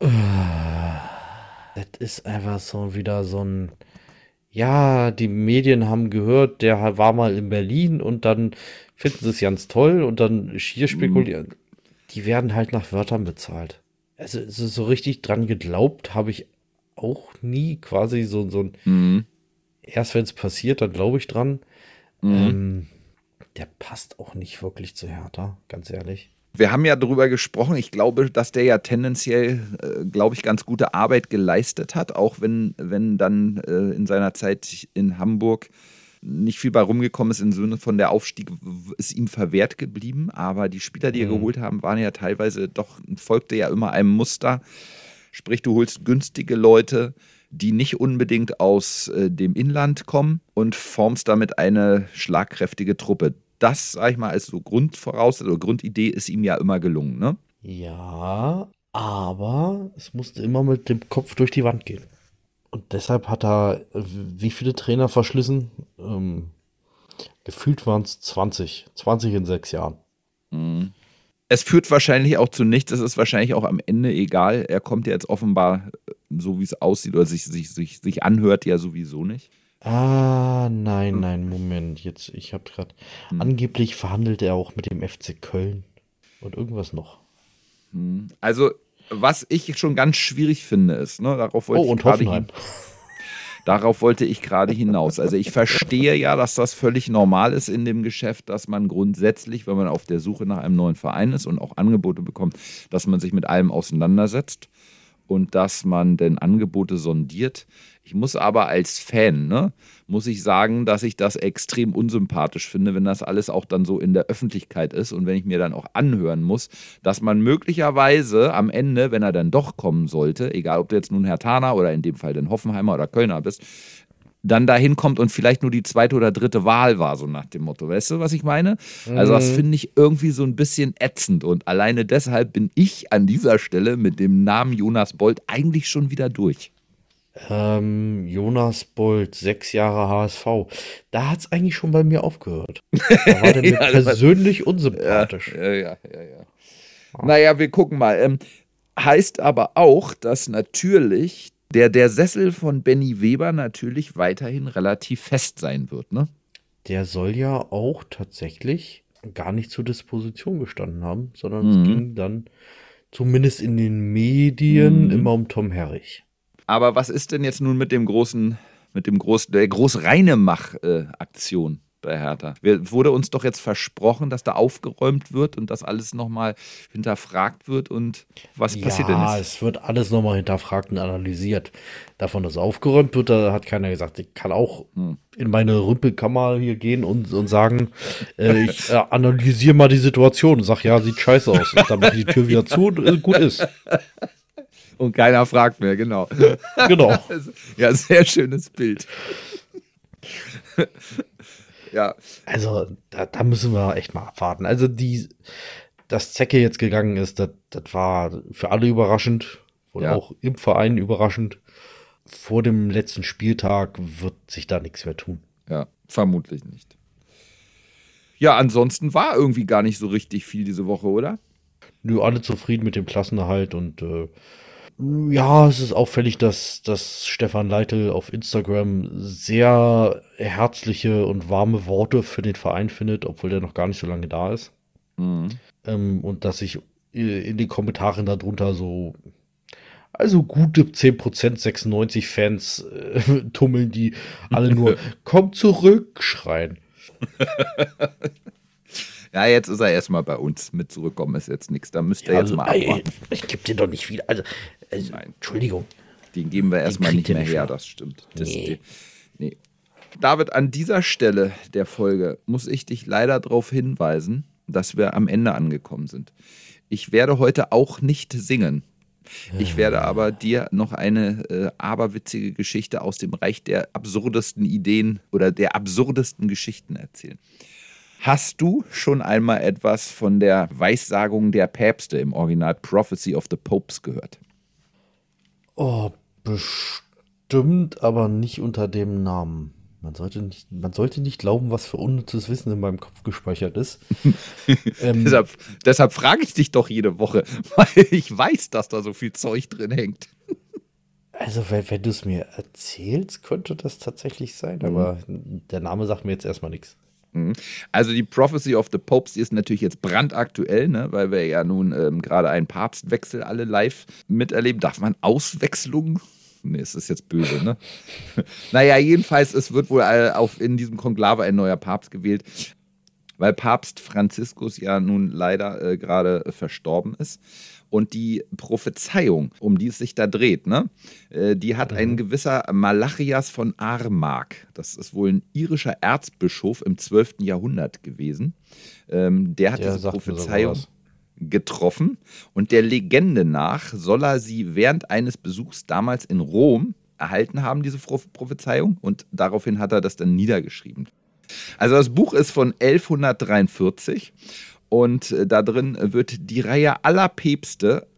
Das ist einfach so wieder so ein, ja, die Medien haben gehört, der war mal in Berlin und dann finden sie es ganz toll und dann hier spekulieren. Die werden halt nach Wörtern bezahlt. Also so so richtig dran geglaubt habe ich auch nie, quasi so, so ein, Mhm. erst wenn es passiert, dann glaube ich dran. Ähm, der passt auch nicht wirklich zu Hertha, ganz ehrlich. Wir haben ja darüber gesprochen. Ich glaube, dass der ja tendenziell, äh, glaube ich, ganz gute Arbeit geleistet hat, auch wenn, wenn dann äh, in seiner Zeit in Hamburg nicht viel bei rumgekommen ist, im Sinne von der Aufstieg w- ist ihm verwehrt geblieben. Aber die Spieler, die er Mhm. geholt haben, waren ja teilweise doch, folgte ja immer einem Muster. Sprich, du holst günstige Leute, die nicht unbedingt aus äh, dem Inland kommen und formst damit eine schlagkräftige Truppe. Das, sag ich mal, als so Grundvoraussetzung oder Grundidee ist ihm ja immer gelungen, ne? Ja, Aber es musste immer mit dem Kopf durch die Wand gehen. Und deshalb hat er, äh, wie viele Trainer verschlissen? Ähm, gefühlt waren es zwanzig. zwanzig in sechs Jahren. Mhm. Es führt wahrscheinlich auch zu nichts. Es ist wahrscheinlich auch am Ende egal. Er kommt ja jetzt offenbar, so wie es aussieht oder sich, sich, sich, sich anhört, ja sowieso nicht. Ah, nein, nein, Moment. Jetzt, ich habe gerade. Hm. Angeblich verhandelt er auch mit dem F C Köln. Und irgendwas noch. Also, was ich schon ganz schwierig finde, ist, ne, darauf wollte Oh, ich und gerade Hoffenheim. hin, darauf wollte ich gerade hinaus. Also ich verstehe ja, dass das völlig normal ist in dem Geschäft, dass man grundsätzlich, wenn man auf der Suche nach einem neuen Verein ist und auch Angebote bekommt, dass man sich mit allem auseinandersetzt und dass man denn Angebote sondiert. Ich muss aber als Fan, ne, muss ich sagen, dass ich das extrem unsympathisch finde, wenn das alles auch dann so in der Öffentlichkeit ist und wenn ich mir dann auch anhören muss, dass man möglicherweise am Ende, wenn er dann doch kommen sollte, egal ob du jetzt nun Herr Thaner oder in dem Fall den Hoffenheimer oder Kölner bist, dann dahin kommt und vielleicht nur die zweite oder dritte Wahl war, so nach dem Motto. Weißt du, was ich meine? Also das finde ich irgendwie so ein bisschen ätzend und alleine deshalb bin ich an dieser Stelle mit dem Namen Jonas Bolt eigentlich schon wieder durch. Ähm, Jonas Bolt, sechs Jahre H S V. Da hat es eigentlich schon bei mir aufgehört. Da war der mir Ja, das war- persönlich unsympathisch. Ja, ja, ja, ja. Naja, wir gucken mal. Ähm, heißt aber auch, dass natürlich der, der Sessel von Benny Weber natürlich weiterhin relativ fest sein wird, ne? Der soll ja auch tatsächlich gar nicht zur Disposition gestanden haben, sondern Mhm. es ging dann zumindest in den Medien Mhm. immer um Tom Herrich. Aber was ist denn jetzt nun mit dem großen, mit dem großen, der Groß-Reinemacht-Aktion bei Hertha? Wir, wurde uns doch jetzt versprochen, dass da aufgeräumt wird und dass alles nochmal hinterfragt wird und was passiert denn Ja, jetzt? es wird alles nochmal hinterfragt und analysiert. Davon, dass aufgeräumt wird, da hat keiner gesagt. Ich kann auch Hm. in meine Rümpelkammer hier gehen und, und sagen, äh, ich äh, analysiere mal die Situation und sag, ja, sieht scheiße aus. Und dann mache ich die Tür wieder zu und äh, gut ist. Und keiner fragt mehr, genau. Genau. Ja, sehr schönes Bild. Ja, Also, da, da müssen wir echt mal abwarten. Also, die, dass Zecke jetzt gegangen ist, das, das war für alle überraschend. Und Ja. auch im Verein überraschend. Vor dem letzten Spieltag wird sich da nichts mehr tun. ja, vermutlich nicht. Ja, ansonsten war irgendwie gar nicht so richtig viel diese Woche, oder? Nö, alle zufrieden mit dem Klassenerhalt und äh, ja, es ist auffällig, dass, dass Stefan Leitl auf Instagram sehr herzliche und warme Worte für den Verein findet, obwohl der noch gar nicht so lange da ist. Mhm. Ähm, und dass sich äh, in den Kommentaren darunter so, also gute zehn Prozent sechsundneunzig Fans äh, tummeln, die alle nur komm zurück schreien. Ja, jetzt ist er erstmal bei uns. Mit zurückkommen ist jetzt nichts. Da müsst ihr Ja, jetzt also, mal ey, abwarten. ich gebe dir doch nicht wieder. Also, also Nein. Entschuldigung. Den geben wir erstmal kriegt nicht ihr mehr nicht her, mehr. das stimmt. Das, Nee. die, nee. David, an dieser Stelle der Folge muss ich dich leider darauf hinweisen, dass wir am Ende angekommen sind. Ich werde heute auch nicht singen. Ich werde aber dir noch eine äh, aberwitzige Geschichte aus dem Reich der absurdesten Ideen oder der absurdesten Geschichten erzählen. Hast du schon einmal etwas von der Weissagung der Päpste im Original Prophecy of the Popes gehört? Oh, bestimmt, aber nicht unter dem Namen. Man sollte nicht, man sollte nicht glauben, was für unnützes Wissen in meinem Kopf gespeichert ist. ähm, Deshalb, deshalb frage ich dich doch jede Woche, weil ich weiß, dass da so viel Zeug drin hängt. also, wenn, wenn du es mir erzählst, könnte das tatsächlich sein, aber der Name sagt mir jetzt erstmal nichts. Also die Prophecy of the Popes, die ist natürlich jetzt brandaktuell, ne, weil wir ja nun ähm, gerade einen Papstwechsel alle live miterleben. Darf man Auswechslung? Nee, es ist jetzt böse, ne? Naja, jedenfalls, es wird wohl äh, auf, in diesem Konklave ein neuer Papst gewählt, weil Papst Franziskus ja nun leider äh, gerade äh, verstorben ist. Und die Prophezeiung, um die es sich da dreht, ne, äh, die hat ein gewisser Malachias von Armagh. Das ist wohl ein irischer Erzbischof im zwölften Jahrhundert gewesen. Ähm, der hat Der diese sagt mir sogar Prophezeiung was. getroffen. Und der Legende nach soll er sie während eines Besuchs damals in Rom erhalten haben, diese Pro- Prophezeiung. Und daraufhin hat er das dann niedergeschrieben. Also das Buch ist von elfhundertdreiundvierzig und äh, da drin wird die Reihe aller Päpste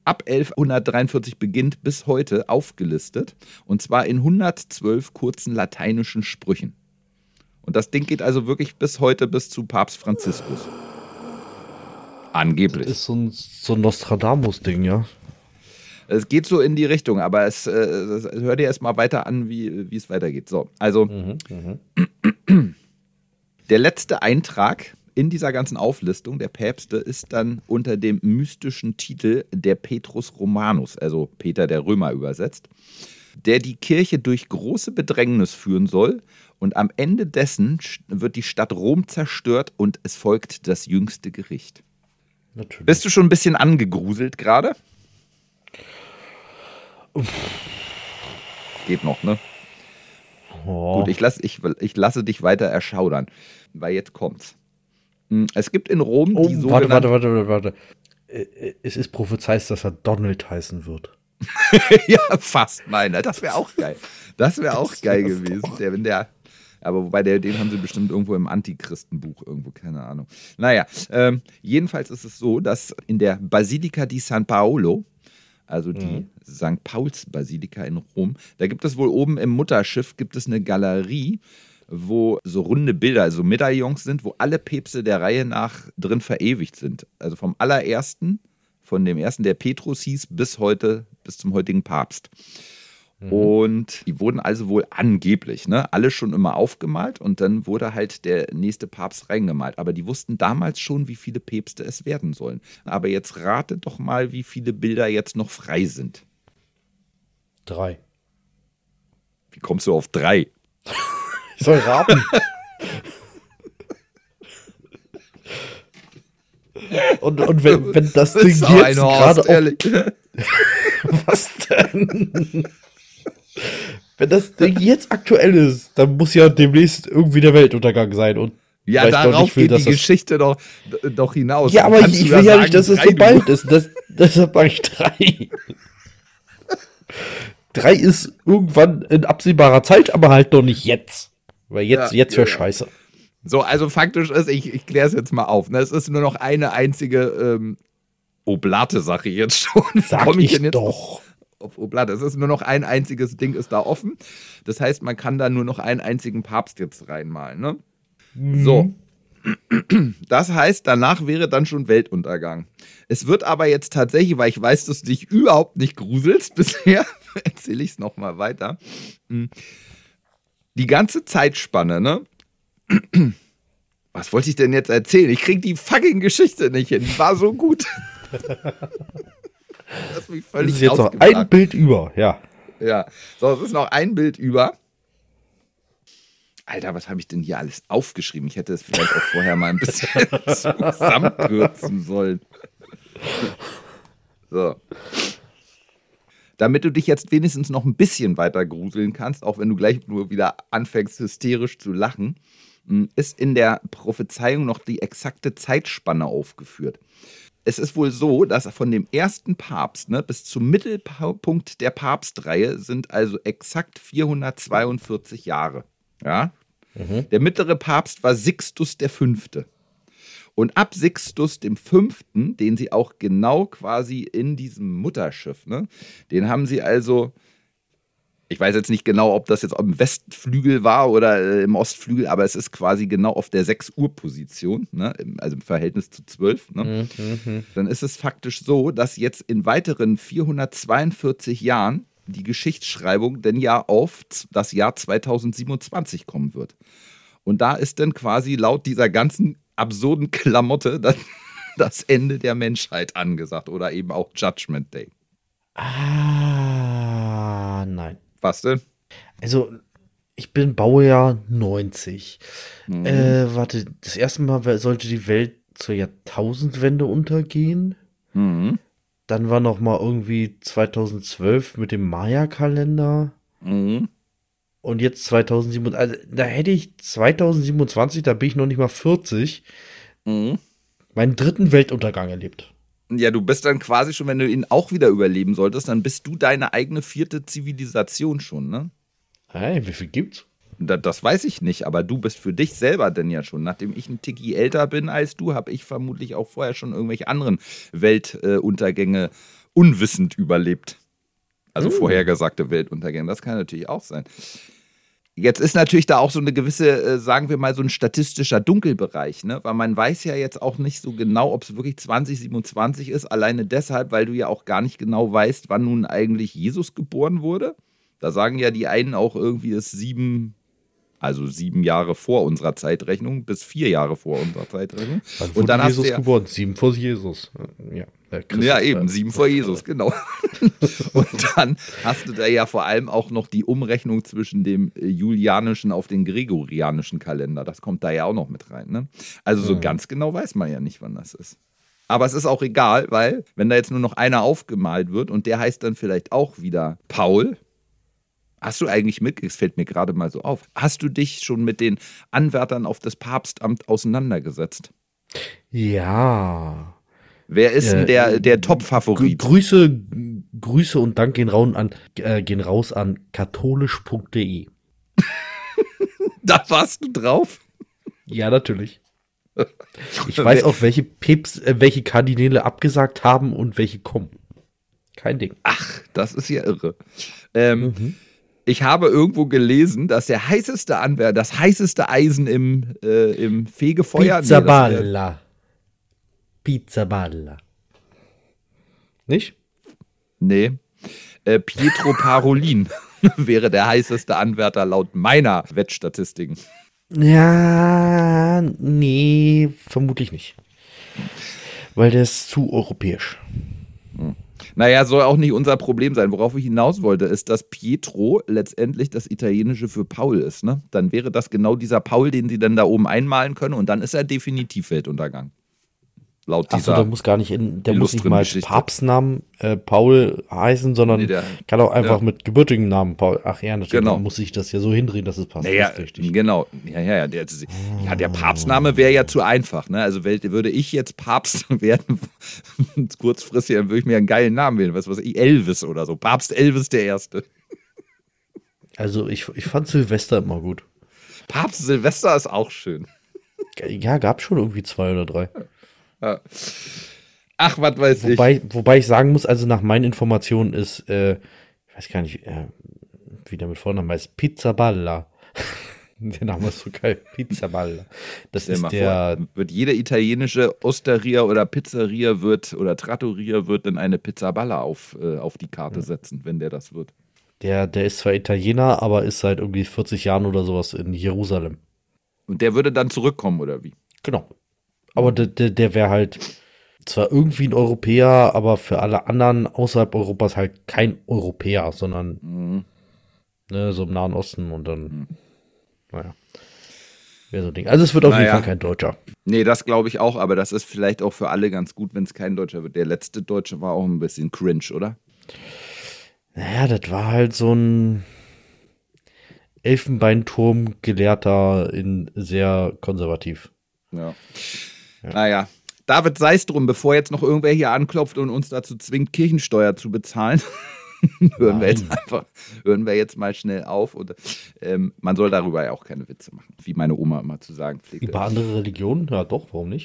ab elfhundertdreiundvierzig beginnt bis heute aufgelistet. Und zwar in hundertzwölf kurzen lateinischen Sprüchen. Und das Ding geht also wirklich bis heute, bis zu Papst Franziskus. Angeblich. Das ist so ein, so ein Nostradamus-Ding, ja. Es geht so in die Richtung, aber es, äh, es hör dir erst mal weiter an, wie, wie es weitergeht. So, also Mhm, mhm. der letzte Eintrag in dieser ganzen Auflistung der Päpste ist dann unter dem mystischen Titel der Petrus Romanus, also Peter der Römer übersetzt, der die Kirche durch große Bedrängnis führen soll und am Ende dessen wird die Stadt Rom zerstört und es folgt das jüngste Gericht. Natürlich. Bist du schon ein bisschen angegruselt gerade? Geht noch, ne? Oh. Gut, ich, lass, ich, ich lasse dich weiter erschaudern, weil jetzt kommt's. Hm, Es gibt in Rom Oh, die warte, sogenannte... warte, warte, warte, warte. Äh, Es ist prophezeit, dass er Donald heißen wird. Ja, fast. Nein, das wäre auch geil. Das wäre auch geil wär's gewesen. doch. Der, wenn der, aber wobei, der, den haben sie bestimmt irgendwo im Antichristenbuch irgendwo, keine Ahnung. Naja, ähm, jedenfalls ist es so, dass in der Basilica di San Paolo, also die Mhm. Sankt Pauls Basilika in Rom, da gibt es wohl oben im Mutterschiff gibt es eine Galerie, wo so runde Bilder, also Medaillons sind, wo alle Päpste der Reihe nach drin verewigt sind. Also vom allerersten, von dem ersten, der Petrus hieß, bis heute, bis zum heutigen Papst. Und die wurden also wohl angeblich, ne, alle schon immer aufgemalt und dann wurde halt der nächste Papst reingemalt. Aber die wussten damals schon, wie viele Päpste es werden sollen. Aber jetzt rate doch mal, wie viele Bilder jetzt noch frei sind. Drei. Wie kommst du auf drei? Ich soll raten. und, und wenn, wenn das Ding Bist auch jetzt ein Horst, gerade auf... ehrlich. Was denn? Wenn das Ding jetzt aktuell ist, dann muss ja demnächst irgendwie der Weltuntergang sein. Und Ja, weil ich doch darauf nicht will, geht die dass das- Geschichte doch, doch hinaus. Ja, Dann aber kannst ich, ich du will ja sagen, nicht, dass es drei so bald Minuten. ist. Das, deshalb mache ich drei. Drei ist irgendwann in absehbarer Zeit, aber halt noch nicht jetzt. Weil jetzt, Ja, jetzt wäre ja, ja. scheiße. So, also faktisch ist, ich, ich kläre es jetzt mal auf. Ne? Es ist nur noch eine einzige ähm, Oblate, sag ich jetzt schon. Wie Sag komm ich denn jetzt doch. Auf Oblate. Es ist nur noch ein einziges Ding ist da offen. Das heißt, man kann da nur noch einen einzigen Papst jetzt reinmalen. Ne? So. Das heißt, danach wäre dann schon Weltuntergang. Es wird aber jetzt tatsächlich, weil ich weiß, dass du dich überhaupt nicht gruselst bisher, erzähle ich es nochmal weiter. Die ganze Zeitspanne, ne? Was wollte ich denn jetzt erzählen? Ich krieg die fucking Geschichte nicht hin. Die war so gut. Das hat mich Das völlig ist jetzt noch ausgebracht. ein Bild über, ja. Ja, so, es ist noch ein Bild über. Alter, was habe ich denn hier alles aufgeschrieben? Ich hätte es vielleicht auch vorher mal ein bisschen zusammenkürzen sollen. So. Damit du dich jetzt wenigstens noch ein bisschen weiter gruseln kannst, auch wenn du gleich nur wieder anfängst, hysterisch zu lachen, ist in der Prophezeiung noch die exakte Zeitspanne aufgeführt. Es ist wohl so, dass von dem ersten Papst ne, bis zum Mittelpunkt der Papstreihe sind also exakt vierhundertzweiundvierzig Jahre. Ja? Mhm. Der mittlere Papst war Sixtus der Fünfte. Und ab Sixtus dem Fünften, den sie auch genau quasi in diesem Mutterschiff, ne, den haben sie also, ich weiß jetzt nicht genau, ob das jetzt im Westflügel war oder äh, im Ostflügel, aber es ist quasi genau auf der sechs Uhr Position, ne, im, also im Verhältnis zu zwölf. Ne. Mhm. Dann ist es faktisch so, dass jetzt in weiteren vierhundertzweiundvierzig Jahren die Geschichtsschreibung denn ja auf das Jahr zweitausendsiebenundzwanzig kommen wird. Und da ist dann quasi laut dieser ganzen absurden Klamotte das, das Ende der Menschheit angesagt oder eben auch Judgment Day. Ah, nein. Was denn? Also, ich bin Baujahr neunzig. Mhm. Äh, warte, das erste Mal sollte die Welt zur Jahrtausendwende untergehen. Mhm. Dann war noch mal irgendwie zweitausendzwölf mit dem Maya-Kalender. Mhm. Und jetzt zweitausendsiebenundzwanzig. Also, da hätte ich zweitausendsiebenundzwanzig, da bin ich noch nicht mal vierzig, Mhm. meinen dritten Weltuntergang erlebt. Ja, du bist dann quasi schon, wenn du ihn auch wieder überleben solltest, dann bist du deine eigene vierte Zivilisation schon, ne? Hey, wie viel gibt's? Da, das weiß ich nicht, aber du bist für dich selber denn ja schon. Nachdem ich ein Ticki älter bin als du, habe ich vermutlich auch vorher schon irgendwelche anderen Weltuntergänge äh, unwissend überlebt. Also Mm. vorhergesagte Weltuntergänge. Das kann natürlich auch sein. Jetzt ist natürlich da auch so eine gewisse, äh, sagen wir mal, so ein statistischer Dunkelbereich, ne? Weil man weiß ja jetzt auch nicht so genau, ob es wirklich zwanzig siebenundzwanzig ist. Alleine deshalb, weil du ja auch gar nicht genau weißt, wann nun eigentlich Jesus geboren wurde. Da sagen ja die einen auch irgendwie, es sieben, also sieben Jahre vor unserer Zeitrechnung bis vier Jahre vor unserer Zeitrechnung. Wann Und wurde dann hast Jesus du ja, geboren? Sieben vor Jesus. Ja, der Christus, ja, eben, äh, sieben vor Jesus, genau. Und dann hast du da ja vor allem auch noch die Umrechnung zwischen dem äh, julianischen auf den gregorianischen Kalender. Das kommt da ja auch noch mit rein, ne? Also so Mhm. ganz genau weiß man ja nicht, wann das ist. Aber es ist auch egal, weil wenn da jetzt nur noch einer aufgemalt wird und der heißt dann vielleicht auch wieder Paul. Hast du eigentlich mit, es fällt mir gerade mal so auf, hast du dich schon mit den Anwärtern auf das Papstamt auseinandergesetzt? Ja. Wer ist Äh, denn der, der Grü- Top-Favorit? Grüße, Grüße und Dank gehen, raus an, äh, gehen raus an katholisch punkt de. Da warst du drauf? Ja, natürlich. Ich weiß auch, welche Päpst, äh, welche Kardinäle abgesagt haben und welche kommen. Kein Ding. Ach, das ist ja irre. Ähm, Mhm. Ich habe irgendwo gelesen, dass der heißeste Anwärter, das heißeste Eisen im, äh, im Fegefeuer. Pizza Nee, das wär- Balla. Pizza Balla. Nicht? Nee. Äh, Pietro Parolin wäre der heißeste Anwärter laut meiner Wettstatistiken. Ja, nee, vermutlich nicht. Weil der ist zu europäisch. Naja, soll auch nicht unser Problem sein. Worauf ich hinaus wollte, ist, dass Pietro letztendlich das Italienische für Paul ist. Ne? Dann wäre das genau dieser Paul, den sie dann da oben einmalen können und dann ist er definitiv Weltuntergang. Laut Achso, dieser. der muss gar nicht in, der muss nicht illustren mal als Geschichte. Papstnamen äh, Paul heißen, sondern Nee, der- kann auch einfach ja. mit gebürtigen Namen Paul. Ach ja, natürlich, Genau. dann muss ich das ja so hindrehen, dass es passt. Naja, Das ist richtig. genau. Ja, ja, ja. Der, ja, der Papstname wäre ja zu einfach. Ne? Also wel- würde ich jetzt Papst werden, kurzfristig, dann würde ich mir einen geilen Namen wählen. Was weiß ich, Elvis oder so. Papst Elvis der Erste. Also ich, ich fand Silvester immer gut. Papst Silvester ist auch schön. Ja, gab schon irgendwie zwei oder drei. Ja. Ach, was weiß ich. Wobei, wobei ich sagen muss, also nach meinen Informationen ist, äh, ich weiß gar nicht, äh, wie der mit Vornamen heißt, Pizza Balla. Der Name ist so geil, Pizza Balla. Das Stell ist mal der, vor, wird jede italienische Osteria oder Pizzeria wird oder Trattoria wird dann eine Pizzaballa auf, äh, auf die Karte setzen, wenn der das wird. der, der ist zwar Italiener, aber ist seit irgendwie vierzig Jahren oder sowas in Jerusalem. Und der würde dann zurückkommen, oder wie? Genau. Aber der, der, der wäre halt zwar irgendwie ein Europäer, aber für alle anderen außerhalb Europas halt kein Europäer, sondern Mhm. ne, so im Nahen Osten und dann, naja, wäre so ein Ding. Also es wird auf Naja. jeden Fall kein Deutscher. Nee, das glaube ich auch, aber das ist vielleicht auch für alle ganz gut, wenn es kein Deutscher wird. Der letzte Deutsche war auch ein bisschen cringe, oder? Naja, das war halt so ein Elfenbeinturm-Gelehrter in sehr konservativ. Ja. Naja, David, sei es drum, bevor jetzt noch irgendwer hier anklopft und uns dazu zwingt, Kirchensteuer zu bezahlen, hören wir jetzt Nein. einfach, hören wir jetzt mal schnell auf. Und, ähm, man soll darüber ja auch keine Witze machen, wie meine Oma immer zu sagen pflegte. Über andere Religionen? Ja, doch, warum nicht?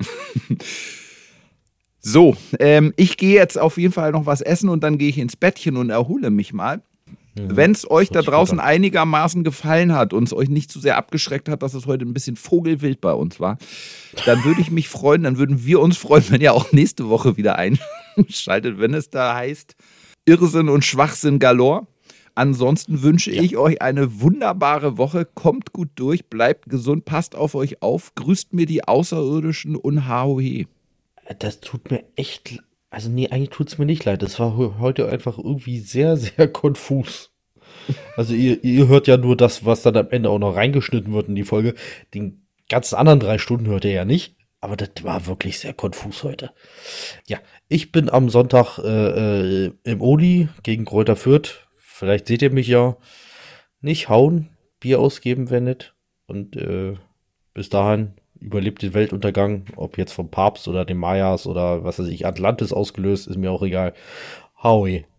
So, ähm, ich gehe jetzt auf jeden Fall noch was essen und dann gehe ich ins Bettchen und erhole mich mal. Wenn es euch da hört sich gut draußen an. einigermaßen gefallen hat und es euch nicht zu sehr abgeschreckt hat, dass es heute ein bisschen vogelwild bei uns war, dann würde ich mich freuen, dann würden wir uns freuen, wenn ihr auch nächste Woche wieder einschaltet, wenn es da heißt Irrsinn und Schwachsinn galore. Ansonsten wünsche Ja. ich euch eine wunderbare Woche, kommt gut durch, bleibt gesund, passt auf euch auf, grüßt mir die Außerirdischen und Haohe. Das tut mir echt, also nee, eigentlich tut es mir nicht leid. Das war he- heute einfach irgendwie sehr, sehr konfus. Also ihr, ihr hört ja nur das, was dann am Ende auch noch reingeschnitten wird in die Folge. Den ganzen anderen drei Stunden hört ihr ja nicht. Aber das war wirklich sehr konfus heute. Ja, ich bin am Sonntag äh, äh, im Oli gegen Kräuter Fürth. Vielleicht seht ihr mich ja. Nicht hauen, Bier ausgeben, wenn nicht. Und äh, bis dahin überlebt den Weltuntergang, ob jetzt vom Papst oder den Mayas oder was weiß ich, Atlantis ausgelöst, ist mir auch egal. Howie.